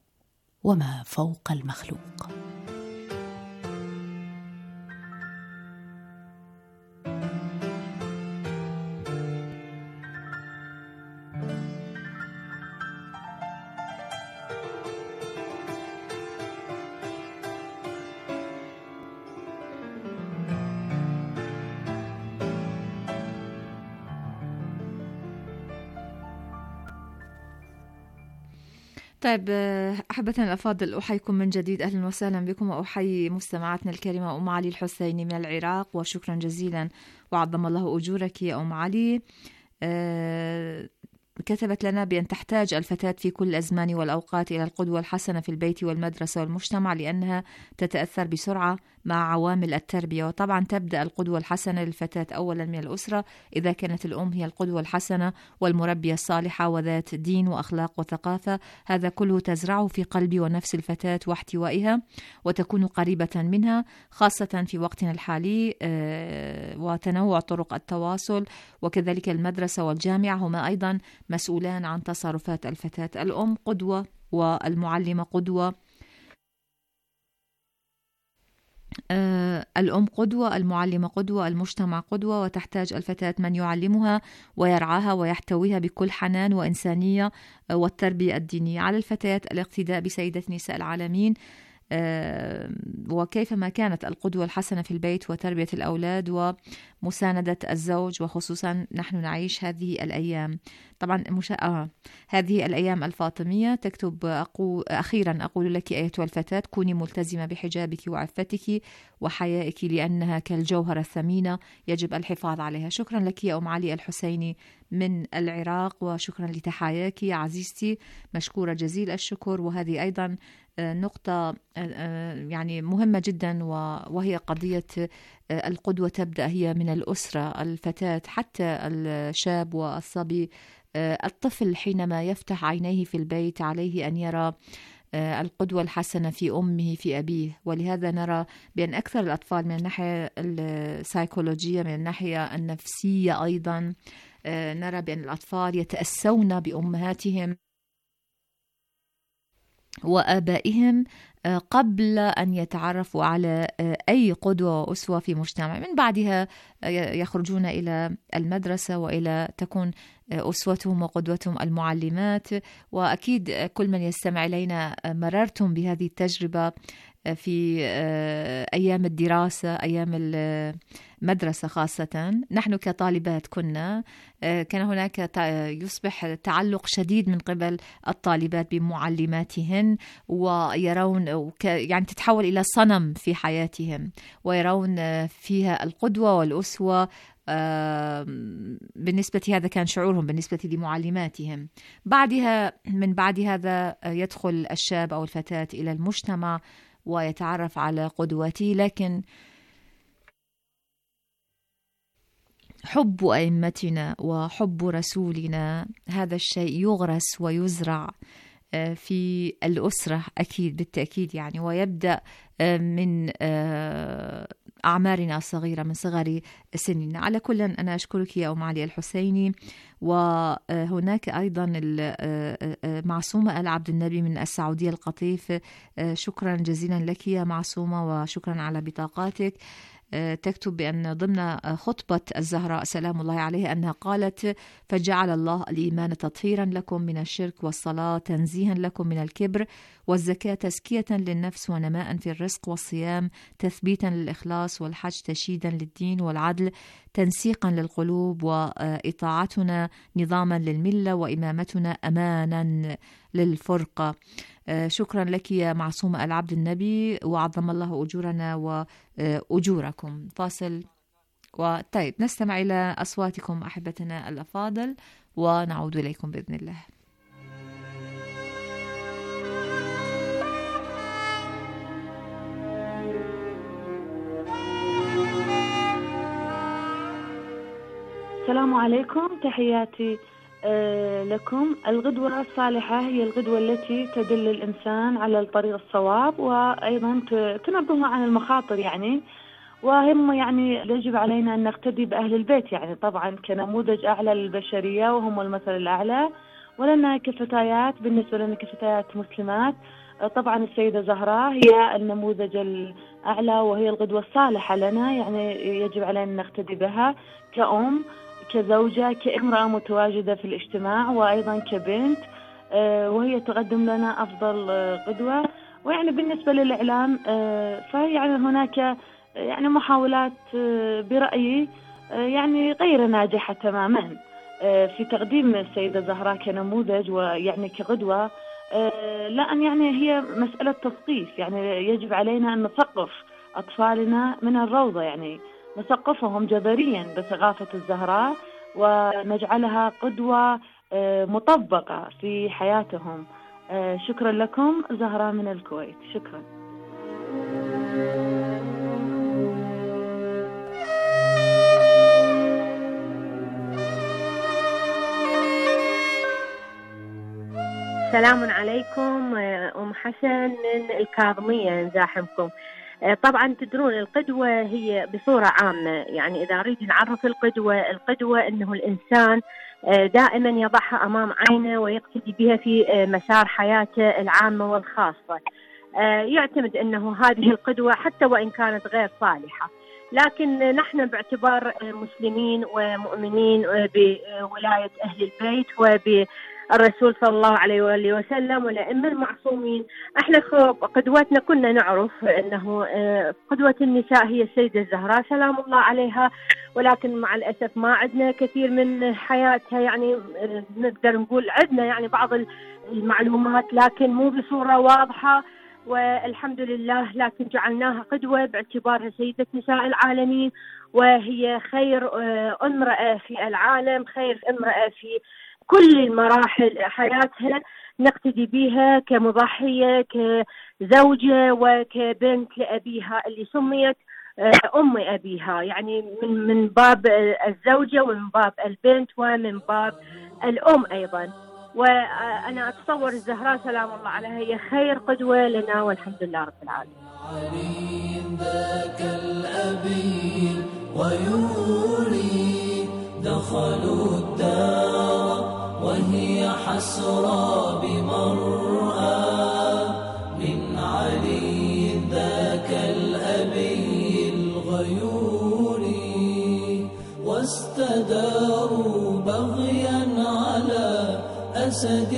وما فوق المخلوق. طيب أحبتنا الأفاضل، أحييكم من جديد، أهلا وسهلا بكم، وأحيي مستمعاتنا الكريمة أم علي الحسيني من العراق، وشكرا جزيلا وعظم الله أجورك يا أم علي. كتبت لنا بأن تحتاج الفتاة في كل الأزمان والأوقات إلى القدوة الحسنة في البيت والمدرسة والمجتمع، لأنها تتأثر بسرعة مع عوامل التربية. وطبعا تبدأ القدوة الحسنة للفتاة أولا من الأسرة، إذا كانت الأم هي القدوة الحسنة والمربية الصالحة وذات دين وأخلاق وثقافة، هذا كله تزرعه في قلب ونفس الفتاة واحتوائها وتكون قريبة منها، خاصة في وقتنا الحالي وتنوع طرق التواصل، وكذلك المدرسة والجامعة هما أيضا مسؤولان عن تصرفات الفتاة. الأم قدوة والمعلمة قدوة، الأم قدوة، المعلمة قدوة، المجتمع قدوة، وتحتاج الفتاة من يعلمها ويرعاها ويحتويها بكل حنان وإنسانية والتربية الدينية. على الفتاة الاقتداء بسيدة نساء العالمين، وكيفما كانت القدوة الحسنة في البيت وتربية الأولاد ومساندة الزوج، وخصوصا نحن نعيش هذه الأيام طبعا هذه الأيام الفاطمية. تكتب أخيرا أقول لك أيتها الفتاة كوني ملتزمة بحجابك وعفتك وحيائك، لأنها كالجوهرة الثمينة يجب الحفاظ عليها. شكرا لك يا أم علي الحسيني من العراق، وشكرا لتحاياك يا عزيزتي، مشكورة جزيل الشكر. وهذه أيضا نقطة يعني مهمة جدا، وهي قضية القدوة تبدأ هي من الأسرة. الفتاة حتى الشاب والصبي، الطفل حينما يفتح عينيه في البيت عليه أن يرى القدوة الحسنة في أمه في أبيه. ولهذا نرى بأن أكثر الأطفال من الناحية السيكولوجية، من الناحية النفسية أيضا، نرى بأن الأطفال يتأسون بأمهاتهم وآبائهم قبل أن يتعرفوا على أي قدوة وأسوة في مجتمع. من بعدها يخرجون إلى المدرسة وإلى تكون أسوتهم وقدوتهم المعلمات. وأكيد كل من يستمع إلينا مررتم بهذه التجربة في أيام الدراسة، أيام المدرسة خاصة. نحن كطالبات كان هناك يصبح تعلق شديد من قبل الطالبات بمعلماتهن، ويرون يعني تتحول إلى صنم في حياتهم، ويرون فيها القدوة والأسوة. بالنسبة هذا كان شعورهم بالنسبة لمعلماتهم. من بعد هذا يدخل الشاب أو الفتاة إلى المجتمع ويتعرف على قدوته، لكن حب أئمتنا وحب رسولنا هذا الشيء يغرس ويزرع في الأسرة أكيد بالتأكيد يعني، ويبدأ من أعمارنا الصغيرة، من صغر سننا. على كل أنا أشكرك يا أم علي الحسيني. وهناك أيضا معصومة آل عبد النبي من السعودية القطيف، شكرا جزيلا لك يا معصومة، وشكرا على بطاقاتك. تكتب بأن ضمن خطبة الزهراء سلام الله عليها أنها قالت: فجعل الله الإيمان تطهيرا لكم من الشرك، والصلاة تنزيها لكم من الكبر، والزكاة تزكية للنفس ونماء في الرزق، والصيام تثبيتا للإخلاص، والحج تشييدا للدين، والعدل تنسيقا للقلوب، وإطاعتنا نظاما للملة، وإمامتنا أمانا للفرقة. شكرا لك يا معصومة آل عبد النبي، وعظم الله أجورنا وأجوركم. فاصل وطيب نستمع إلى أصواتكم أحبتنا الأفاضل، ونعود إليكم بإذن الله. السلام عليكم، تحياتي لكم. القدوة الصالحة هي القدوة التي تدل الإنسان على الطريق الصواب، وأيضا تنبه عن المخاطر يعني، وهم يعني يجب علينا أن نقتدي بأهل البيت يعني طبعا كنموذج أعلى للبشرية، وهم المثل الأعلى. ولنا كفتيات، بالنسبة لنا كفتيات مسلمات، طبعا السيدة زهراء هي النموذج الأعلى وهي القدوة الصالحة لنا، يعني يجب علينا أن نقتدي بها كأم، كزوجة، كامرأة متواجدة في الاجتماع، وأيضا كبنت، وهي تقدم لنا أفضل قدوة. ويعني بالنسبة للإعلام فيعني هناك يعني محاولات برأيي يعني غير ناجحة تماما في تقديم السيدة زهراء كنموذج ويعني كقدوة، لأن يعني هي مسألة تثقيف، يعني يجب علينا أن نثقف أطفالنا من الروضة، يعني نثقفهم جذريا بثقافة الزهراء ونجعلها قدوة مطبقة في حياتهم. شكرا لكم، زهراء من الكويت. شكرا. سلام عليكم أم حسن الكاظمية نزاحمكم. طبعا تدرون القدوة هي بصورة عامة، يعني إذا أريد نعرف القدوة أنه الإنسان دائما يضعها أمام عينه ويقتدي بها في مسار حياته العامة والخاصة. يعتمد أنه هذه القدوة حتى وإن كانت غير صالحة، لكن نحن باعتبار مسلمين ومؤمنين بولاية أهل البيت وبالرسول صلى الله عليه وآله وسلم والأئمة المعصومين، احنا قدوتنا كنا نعرف أنه قدوة النساء هي السيدة الزهراء سلام الله عليها، ولكن مع الأسف ما عندنا كثير من حياتها، يعني نقدر نقول عندنا يعني بعض المعلومات لكن مو بصورة واضحة والحمد لله، لكن جعلناها قدوة باعتبارها سيدة نساء العالمين، وهي خير امرأة في العالم، خير امرأة في كل المراحل حياتها نقتدي بها كمضحية كزوجة وكبنت لأبيها اللي سميت أم أبيها، يعني من باب الزوجة ومن باب البنت ومن باب الأم أيضا. وأنا أتصور الزهراء سلام الله عليها هي خير قدوة لنا والحمد لله رب العالمين. علي ذاك الأبي ويولي دخلوا الدار وهي حسرى بمرأى من علي ذاك الأبي الغيوري، واستداروا بغيا على أسد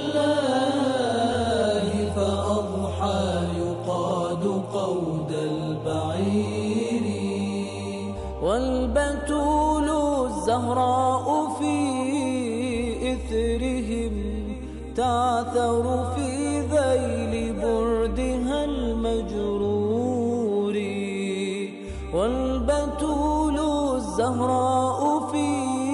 الله فأضحى يقاد قود البعير، والبتول الزهراء في إثرهم تعثر في ذيل بردها المجرور، والبتول الزهراء في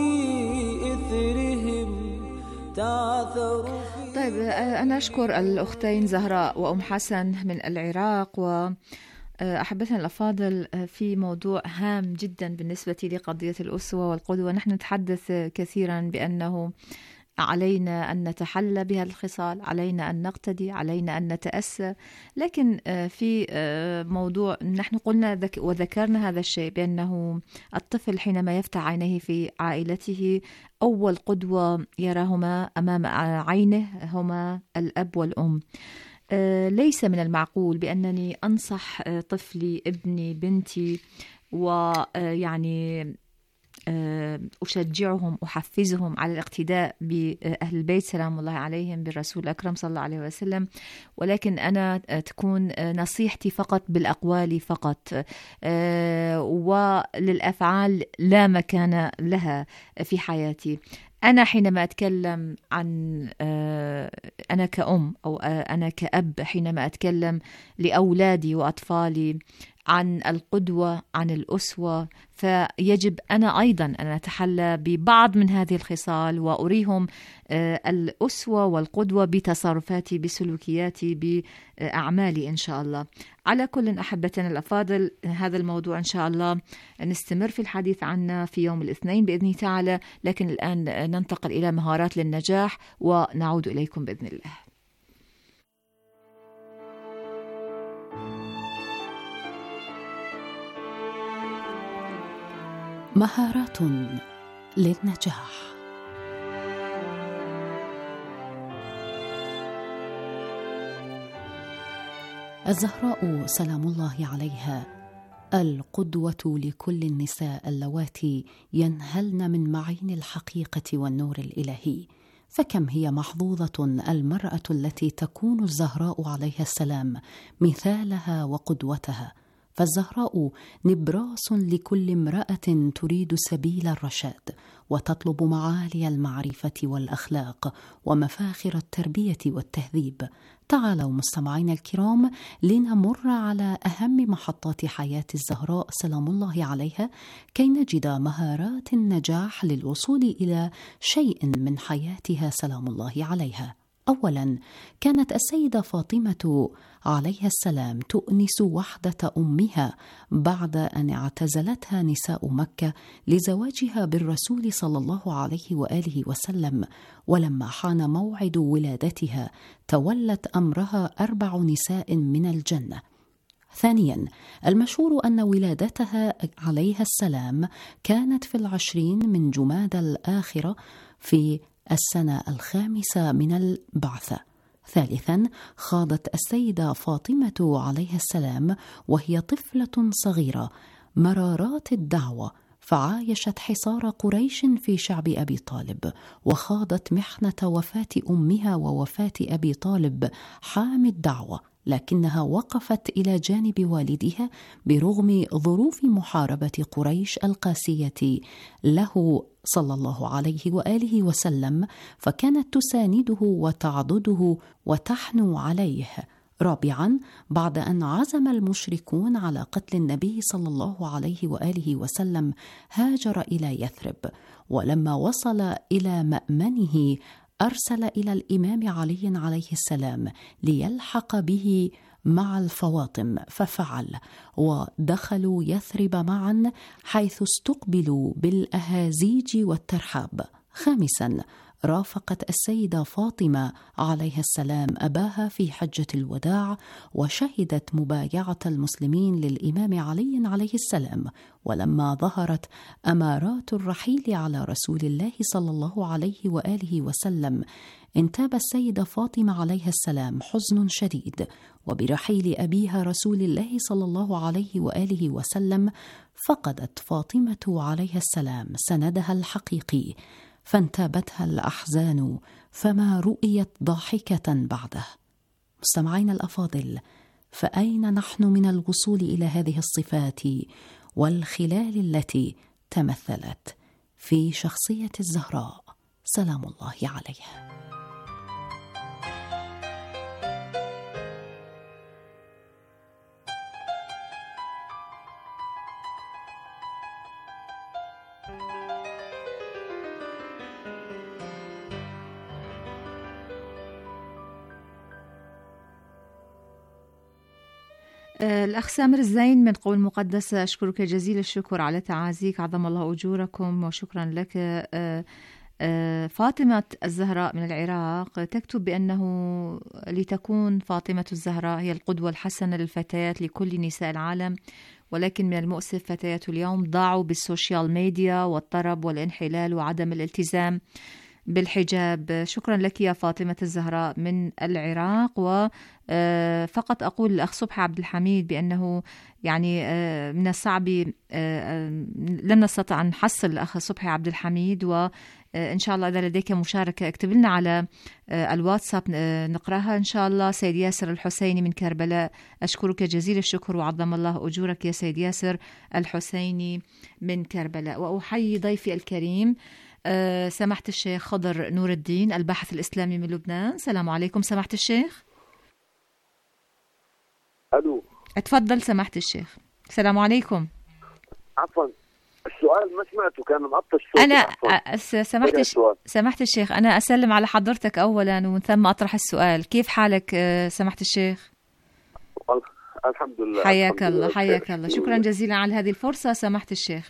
إثرهم تعثر في. طيب أنا أشكر الأختين زهراء وأم حسن من العراق، وأحبتنا الأفاضل في موضوع هام جدا بالنسبة لقضية الأسوة والقدوة. نحن نتحدث كثيرا بأنه علينا أن نتحلى بها الخصال، علينا أن نقتدي، علينا أن نتأسى، لكن في موضوع نحن قلنا وذكرنا هذا الشيء بأنه الطفل حينما يفتح عينيه في عائلته أول قدوة يراهما أمام عينه هما الأب والأم. ليس من المعقول بأنني أنصح طفلي ابني بنتي ويعني أشجعهم أحفزهم على الاقتداء بأهل البيت سلام الله عليهم بالرسول الأكرم صلى الله عليه وسلم، ولكن أنا تكون نصيحتي فقط بالأقوال فقط، وللأفعال لا مكان لها في حياتي. أنا حينما أتكلم عن أنا كأم أو أنا كأب، حينما أتكلم لأولادي وأطفالي عن القدوة عن الأسوة، فيجب أنا أيضا أن أتحلى ببعض من هذه الخصال وأريهم الأسوة والقدوة بتصرفاتي بسلوكياتي بأعمالي إن شاء الله. على كل أحبتنا الأفاضل، هذا الموضوع إن شاء الله نستمر في الحديث عنه في يوم الاثنين بإذن تعالى، لكن الآن ننتقل إلى مهارات للنجاح ونعود إليكم بإذن الله. مهارات للنجاح. الزهراء سلام الله عليها القدوة لكل النساء اللواتي ينهلن من معين الحقيقة والنور الإلهي، فكم هي محظوظة المرأة التي تكون الزهراء عليها السلام مثالها وقدوتها. فالزهراء نبراس لكل امرأة تريد سبيل الرشاد وتطلب معالي المعرفة والأخلاق ومفاخر التربية والتهذيب. تعالوا مستمعينا الكرام لنمر على أهم محطات حياة الزهراء سلام الله عليها كي نجد مهارات النجاح للوصول إلى شيء من حياتها سلام الله عليها. أولاً، كانت السيدة فاطمة عليها السلام تؤنس وحدة أمها بعد أن اعتزلتها نساء مكة لزواجها بالرسول صلى الله عليه وآله وسلم، ولما حان موعد ولادتها تولت أمرها 4 نساء من الجنة. ثانياً، المشهور أن ولادتها عليها السلام كانت في 20 من جمادى الآخرة في السنة 5 من البعثة. ثالثاً، خاضت السيدة فاطمة عليها السلام وهي طفلة صغيرة مرارات الدعوة، فعايشت حصار قريش في شعب أبي طالب، وخاضت محنة وفاة أمها ووفاة أبي طالب حامي الدعوة، لكنها وقفت إلى جانب والدها برغم ظروف محاربة قريش القاسية له صلى الله عليه وآله وسلم، فكانت تسانده وتعضده وتحنو عليه. رابعاً، بعد أن عزم المشركون على قتل النبي صلى الله عليه وآله وسلم هاجر إلى يثرب، ولما وصل إلى مأمنه أرسل إلى الإمام علي عليه السلام ليلحق به مع الفواطم، ففعل، ودخلوا يثرب معا حيث استقبلوا بالأهازيج والترحاب. خامساً، رافقت السيدة فاطمة عليها السلام أباها في حجة الوداع، وشهدت مبايعة المسلمين للإمام علي عليه السلام، ولما ظهرت أمارات الرحيل على رسول الله صلى الله عليه وآله وسلم انتاب السيدة فاطمة عليها السلام حزن شديد، وبرحيل أبيها رسول الله صلى الله عليه وآله وسلم فقدت فاطمة عليها السلام سندها الحقيقي، فانتابتها الأحزان فما رؤيت ضاحكة بعده. مستمعين الأفاضل، فأين نحن من الوصول إلى هذه الصفات والخلال التي تمثلت في شخصية الزهراء سلام الله عليها؟ الأخ سامر الزين من قول مقدسة، أشكرك جزيل الشكر على تعازيك، عظم الله أجوركم وشكرا لك. فاطمة الزهراء من العراق تكتب بأنه لتكون فاطمة الزهراء هي القدوة الحسنة للفتيات لكل نساء العالم، ولكن من المؤسف فتيات اليوم ضاعوا بالسوشيال ميديا والطرب والانحلال وعدم الالتزام بالحجاب. شكرا لك يا فاطمة الزهراء من العراق. وفقط أقول للأخ صبحي عبد الحميد بأنه يعني من الصعب لم نستطع أن نحصل الأخ صبحي عبد الحميد، وإن شاء الله إذا لديك مشاركة اكتب لنا على الواتساب نقراها إن شاء الله. سيد ياسر الحسيني من كربلاء، أشكرك جزيل الشكر وعظم الله أجورك يا سيد ياسر الحسيني من كربلاء. وأحيي ضيفي الكريم سماحة الشيخ خضر نور الدين الباحث الإسلامي من لبنان. السلام عليكم سماحة الشيخ. ألو، اتفضل سماحة الشيخ. السلام عليكم. عفوا السؤال ما سمعته، كان مقطع الصوت. أنا سماحة الشيخ أنا أسلم على حضرتك أولا ومن ثم أطرح السؤال. كيف حالك سماحة الشيخ؟ الحمد لله. حياك الله حياك الله. شكرا جزيلا على هذه الفرصة سماحة الشيخ.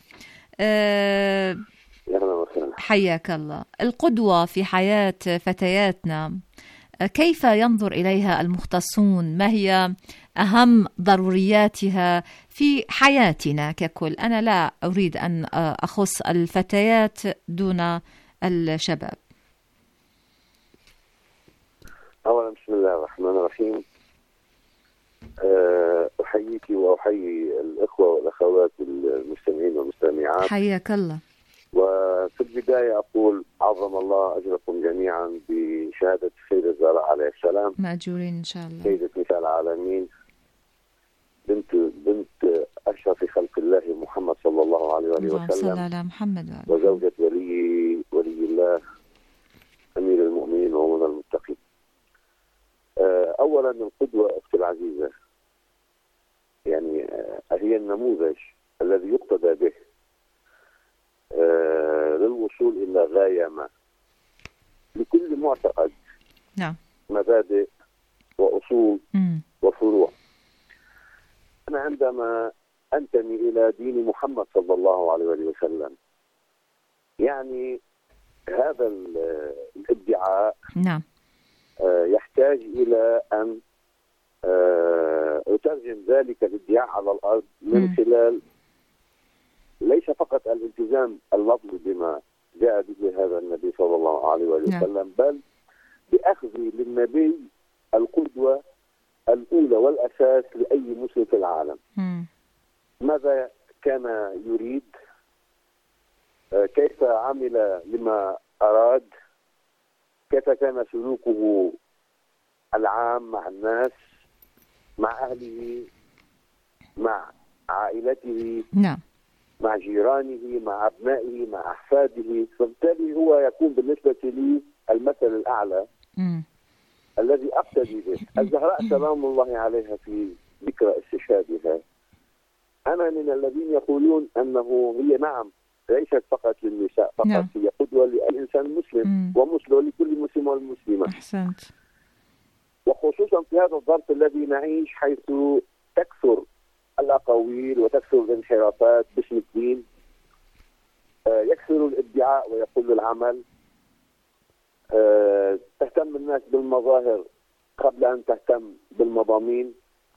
حياك الله. القدوة في حياة فتياتنا كيف ينظر إليها المختصون؟ ما هي أهم ضرورياتها في حياتنا ككل؟ أنا لا أريد أن أخص الفتيات دون الشباب. أولا بسم الله الرحمن الرحيم، أحييك وأحيي الإخوة والأخوات المستمعين والمستمعات. حياك الله. وفي البداية أقول عظم الله أجركم جميعا بشهادة السيدة الزهراء عليه السلام، مأجورين إن شاء الله، سيدة نساء العالمين، بنت أشرف خلق الله محمد صلى الله عليه وسلم، صلى على محمد وزوجة ولي الله أمير المؤمنين ومولى المتقين. أولا القدوة أختي العزيزة يعني هي النموذج الذي يقتدى به للوصول إلى غاية ما. لكل معتقد نعم. مبادئ وأصول وفروع. أنا عندما أنتمي إلى دين محمد صلى الله عليه وسلم، يعني هذا الادعاء نعم يحتاج إلى أن أترجم ذلك الادعاء على الأرض من خلال ليس فقط الالتزام اللفظي بما جاء به هذا النبي صلى الله عليه وسلم، بل بأخذ للنبي القدوة الأولى والأساس لأي مسلم في العالم. ماذا كان يريد؟ كيف عمل لما أراد؟ كيف كان سلوكه العام مع الناس، مع أهله، مع عائلته، نعم، مع جيرانه، مع أبنائه، مع أحفاده. فبالتالي هو يكون بالنسبة لي المثل الأعلى الذي أقتدي به. الزهراء سلام الله عليها في ذكرى استشهادها، أنا من الذين يقولون أنه هي نعم ليست فقط للنساء فقط، نعم. هي قدوة للإنسان المسلم ومسلم لكل مسلم والمسلمة. أحسنت. وخصوصا في هذا الظرف الذي نعيش، حيث تكثر الأقاويل وتكثر الانحرافات باسم الدين، يكثر الادعاء ويقل العمل، تهتم الناس بالمظاهر قبل أن تهتم بالمضامين.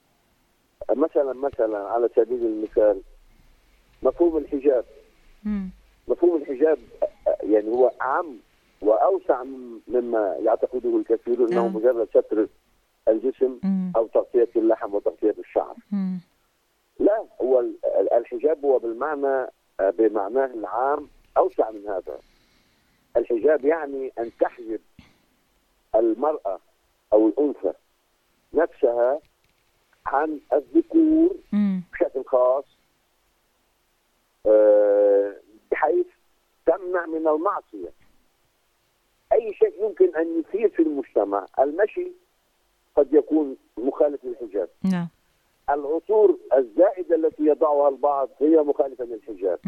مثلا على سبيل المثال مفهوم الحجاب. مفهوم الحجاب يعني هو أعم وأوسع مما يعتقده الكثيرون أنه مجرد ستر الجسم أو تغطية اللحم وتغطية الشعر. لا، هو الحجاب هو بمعناه العام أوسع من هذا. الحجاب يعني أن تحجب المرأة أو الأنثى نفسها عن الذكور بشكل خاص، بحيث تمنع من المعصية. أي شيء يمكن أن يثير في المجتمع، المشي قد يكون مخالف للحجاب. نعم. العطور الزائدة التي يضعها البعض هي مخالفة للحجاب.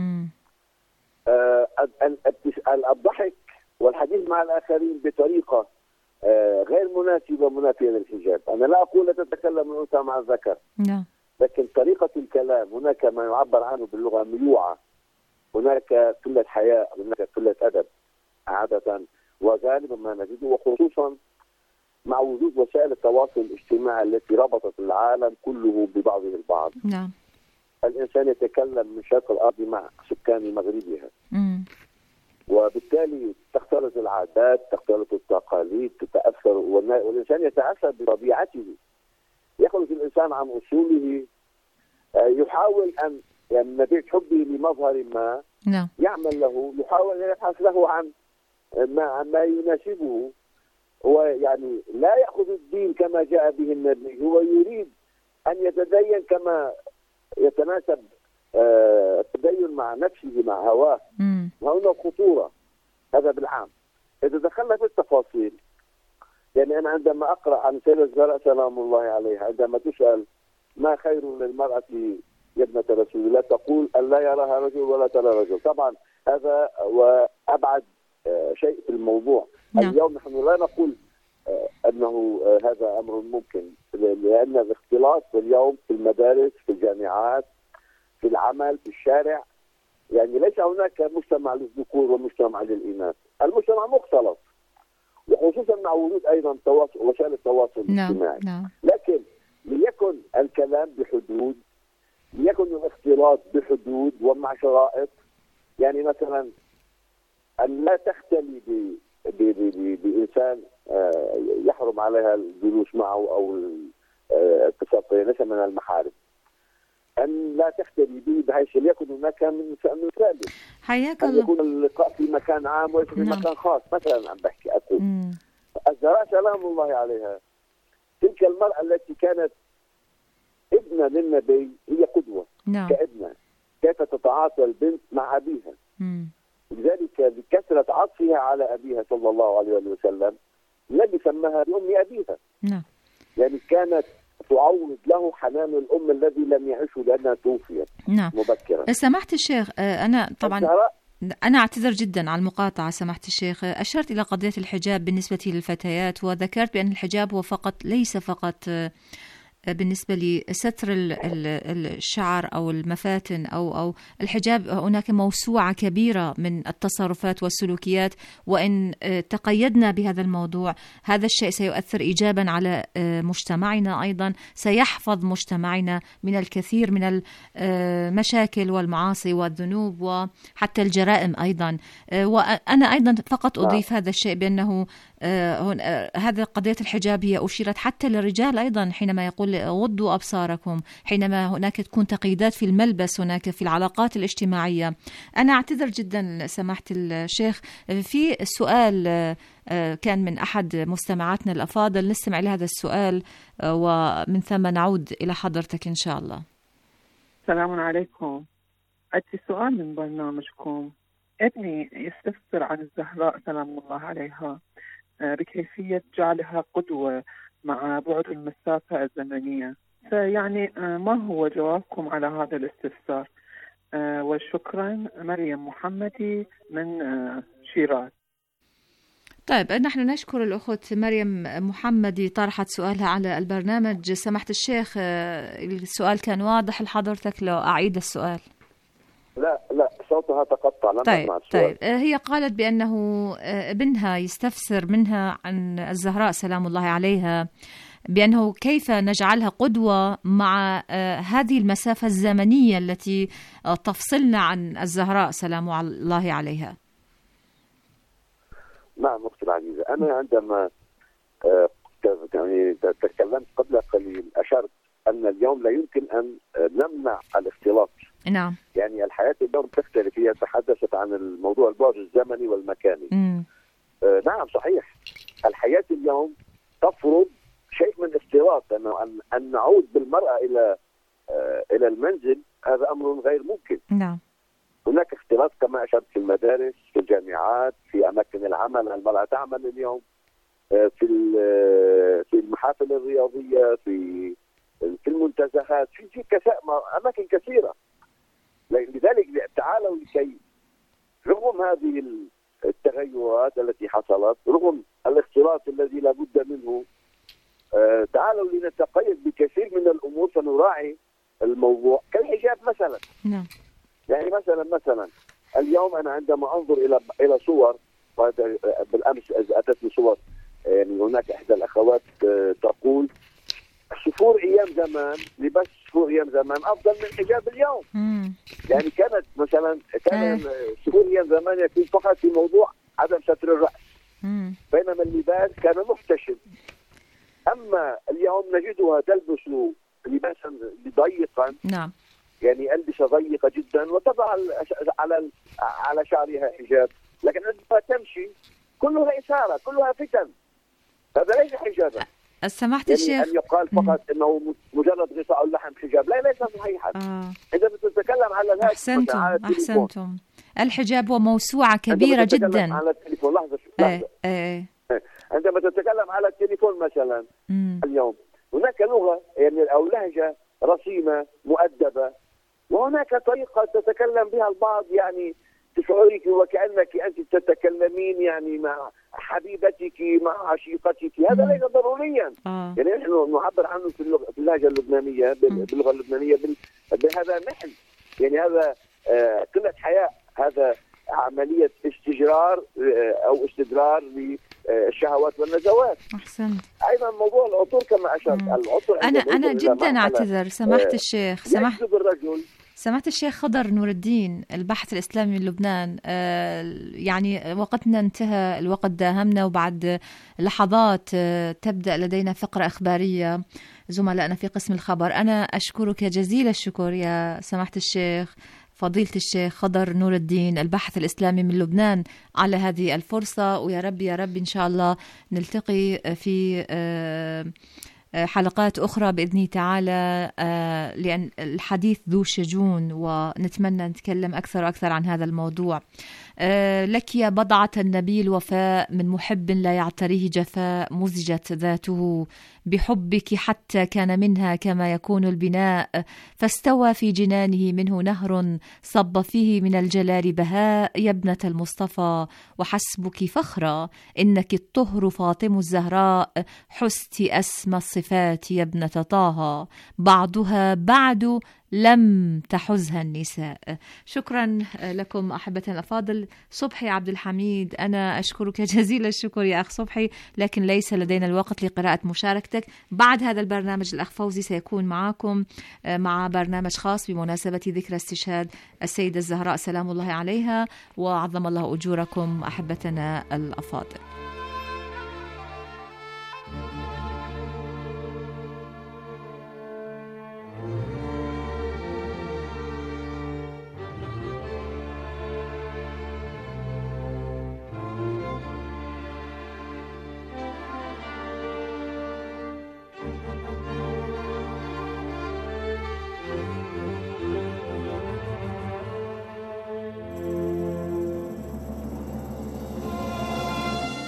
الضحك والحديث مع الآخرين بطريقة غير مناسبة منافية للحجاب. أنا لا أقول لا تتكلم الأنثى مع الذكر، لكن طريقة الكلام هناك ما يعبر عنه باللغة ميوعة، هناك قلة حياء، هناك قلة أدب عادة وغالبا ما نجده، وخصوصا مع وجود وسائل التواصل الاجتماعي التي ربطت العالم كله ببعضه البعض. نعم. الإنسان يتكلم من شرق الأرض مع سكان مغربها، وبالتالي تختلط العادات، تختلط التقاليد، تتأثر، والإنسان يتأثر بطبيعته. يخرج الإنسان عن أصوله، يحاول أن يعني نتيجة حبه لمظهر ما يعمل له، يحاول أن يبحث له عن ما يناسبه. هو يعني لا يأخذ الدين كما جاء به النبي، هو يريد أن يتدين كما يتناسب التدين مع نفسه مع هواه. وهنا خطورة. هذا بالعام. إذا دخلنا في التفاصيل، يعني أنا عندما أقرأ عن سيدة الزهراء سلام الله عليها عندما تسأل ما خير للمرأة يا ابنة رسول الله، تقول أن لا يراها رجل ولا ترى رجل. طبعا هذا وأبعد شيء في الموضوع. اليوم نحن لا نقول أنه هذا أمر ممكن، لأن الاختلاط اليوم في المدارس، في الجامعات، في العمل، في الشارع، يعني ليس هناك مجتمع للذكور ومجتمع للإناث. المجتمع مختلط، وخصوصا مع وجود أيضا وسائل التواصل الاجتماعي. لكن ليكن الكلام بحدود، ليكن الاختلاط بحدود ومع شرائط. يعني مثلا أن لا تختلي بإنسان يحرم عليها الجلوس معه أو التصرف، ليس من المحارم. أن لا تختلي به بحيث يكون هناك من ثالث. حياك الله. أن يكون اللقاء في مكان عام وليس في مكان خاص. مثلا عم بحكي أقول الزهراء سلام الله عليها، تلك المرأة التي كانت ابنة للنبي هي قدوة كابنة. كيف تتعاطى البنت مع أبيها. لذلك بكثرة عطفها على أبيها صلى الله عليه وسلم النبي سماها بأم أبيها. يعني كانت تعوض له حنان الأم الذي لم يعشه لأنها توفيت مبكرا. سمحت الشيخ، أنا طبعا أنا أعتذر جدا على المقاطعة سماحة الشيخ. أشرت إلى قضية الحجاب بالنسبة للفتيات، وذكرت بأن الحجاب هو ليس فقط بالنسبة لستر الشعر أو المفاتن أو الحجاب. هناك موسوعة كبيرة من التصرفات والسلوكيات، وإن تقيدنا بهذا الموضوع هذا الشيء سيؤثر إيجابا على مجتمعنا، أيضا سيحفظ مجتمعنا من الكثير من المشاكل والمعاصي والذنوب وحتى الجرائم أيضا. وأنا أيضا فقط أضيف هذا الشيء بأنه هذا قضية الحجاب هي أشيرت حتى للرجال أيضا، حينما يقول غضوا أبصاركم، حينما هناك تكون تقييدات في الملبس، هناك في العلاقات الاجتماعية. أنا أعتذر جدا سماحة الشيخ، في سؤال كان من أحد مستمعاتنا الأفاضل، نستمع إلى هذا السؤال ومن ثم نعود إلى حضرتك إن شاء الله. السلام عليكم. عندي سؤال من برنامجكم. ابني يستفسر عن الزهراء سلام الله عليها بكيفية جعلها قدوة مع بعد المسافة الزمنية، فيعني ما هو جوابكم على هذا الاستفسار؟ وشكرا. مريم محمدي من شيراز. طيب، نحن نشكر الأخت مريم محمدي طرحت سؤالها على البرنامج. سماحة الشيخ، السؤال كان واضح لحضرتك، لو أعيد السؤال. لا صوتها تقطع، لم أسمع السؤال. طيب، هي قالت بأنه ابنها يستفسر منها عن الزهراء سلام الله عليها، بأنه كيف نجعلها قدوة مع هذه المسافة الزمنية التي تفصلنا عن الزهراء سلام الله عليها. نعم أختي العزيزة، أنا عندما تكلمت قبل قليل أشرت أن اليوم لا يمكن أن نمنع الاختلاط. نعم. يعني الحياة اليوم تختلف. هي تحدثت عن الموضوع البعد الزمني والمكاني. نعم صحيح، الحياة اليوم تفرض شيء من الاختلاط، أن نعود بالمرأة إلى المنزل هذا أمر غير ممكن. نعم. هناك اختلاط كما أشرت في المدارس، في الجامعات، في أماكن العمل. المرأة تعمل اليوم في المحافل الرياضية، في المنتزهات، في أماكن كثيرة. لذلك تعالوا لكي رغم هذه التغيرات التي حصلت، رغم الاختلاط الذي لا بد منه، تعالوا لنتقيد بكثير من الأمور فنراعي الموضوع كالحجاب مثلا. نعم. يعني مثلا اليوم أنا عندما أنظر إلى صور، بالأمس أتتني صور، يعني هناك إحدى الأخوات تقول سفور أيام زمان، لبس سفور أيام زمان أفضل من حجاب اليوم. يعني كان سفور أيام زمان يكون فقط في موضوع عدم ستر الرأس، بينما اللباس كان محتشم. أما اليوم نجدها تلبس لباسا ضيقا. نعم. يعني ألبسة ضيقة جدا وتضع على شعرها حجاب، لكن عندما تمشي كلها إثارة، كلها فتن. هذا ليس حجابا. سماحة يعني الشيخ، أن يقال فقط أنه مجرد غطاء اللحم حجاب، لا ليس صحيحا. عندما تتكلم على الهاتف أحسنتم. الحجاب هو موسوعة كبيرة جدا. على التليفون لحظة. عندما تتكلم على التليفون مثلا اليوم هناك لغة يعني أو لهجة رصينة مؤدبة، وهناك طريقة تتكلم بها البعض، يعني تشعرك وكأنك أنت تتكلمين يعني مع حبيبتك، مع عشيقتك. هذا ليس ضروريا. يعني نحن نعبر عنه في اللهجة اللبنانية، باللغة اللبنانية بهذا النحو. يعني هذا قلة حياء، هذا عملية استجرار أو استدرار للشهوات والنزوات. أحسنت. أيضا موضوع العطور كما أشرت. العطور أنا جدا أعتذر سماحة الشيخ. يجذب الرجل. سماحة الشيخ خضر نور الدين، الباحث الإسلامي من لبنان. يعني وقتنا انتهى، الوقت داهمنا، وبعد لحظات تبدأ لدينا فقرة إخبارية زملائنا في قسم الخبر. أنا أشكرك جزيل الشكر يا سماحة الشيخ فضيلة الشيخ خضر نور الدين، الباحث الإسلامي من لبنان، على هذه الفرصة. ويا رب يا رب إن شاء الله نلتقي في حلقات أخرى بإذن تعالى، لأن الحديث ذو شجون ونتمنى نتكلم أكثر وأكثر عن هذا الموضوع. لك يا بضعة النبيل وفاء من محب لا يعتريه جفاء، مزجت ذاته بحبك حتى كان منها كما يكون البناء، فاستوى في جنانه منه نهر صب فيه من الجلال بهاء. يا ابنة المصطفى وحسبك فخرا، إنك الطهر فاطم الزهراء، حست أسمى الصفات يا ابنة طه، بعضها بعد لم تحزها النساء. شكرا لكم أحبتنا الأفاضل. صبحي عبد الحميد، أنا أشكرك جزيل الشكر يا أخ صبحي، لكن ليس لدينا الوقت لقراءة مشاركتك. بعد هذا البرنامج الأخ فوزي سيكون معكم مع برنامج خاص بمناسبة ذكرى استشهاد السيدة الزهراء سلام الله عليها، وعظم الله أجوركم أحبتنا الأفاضل.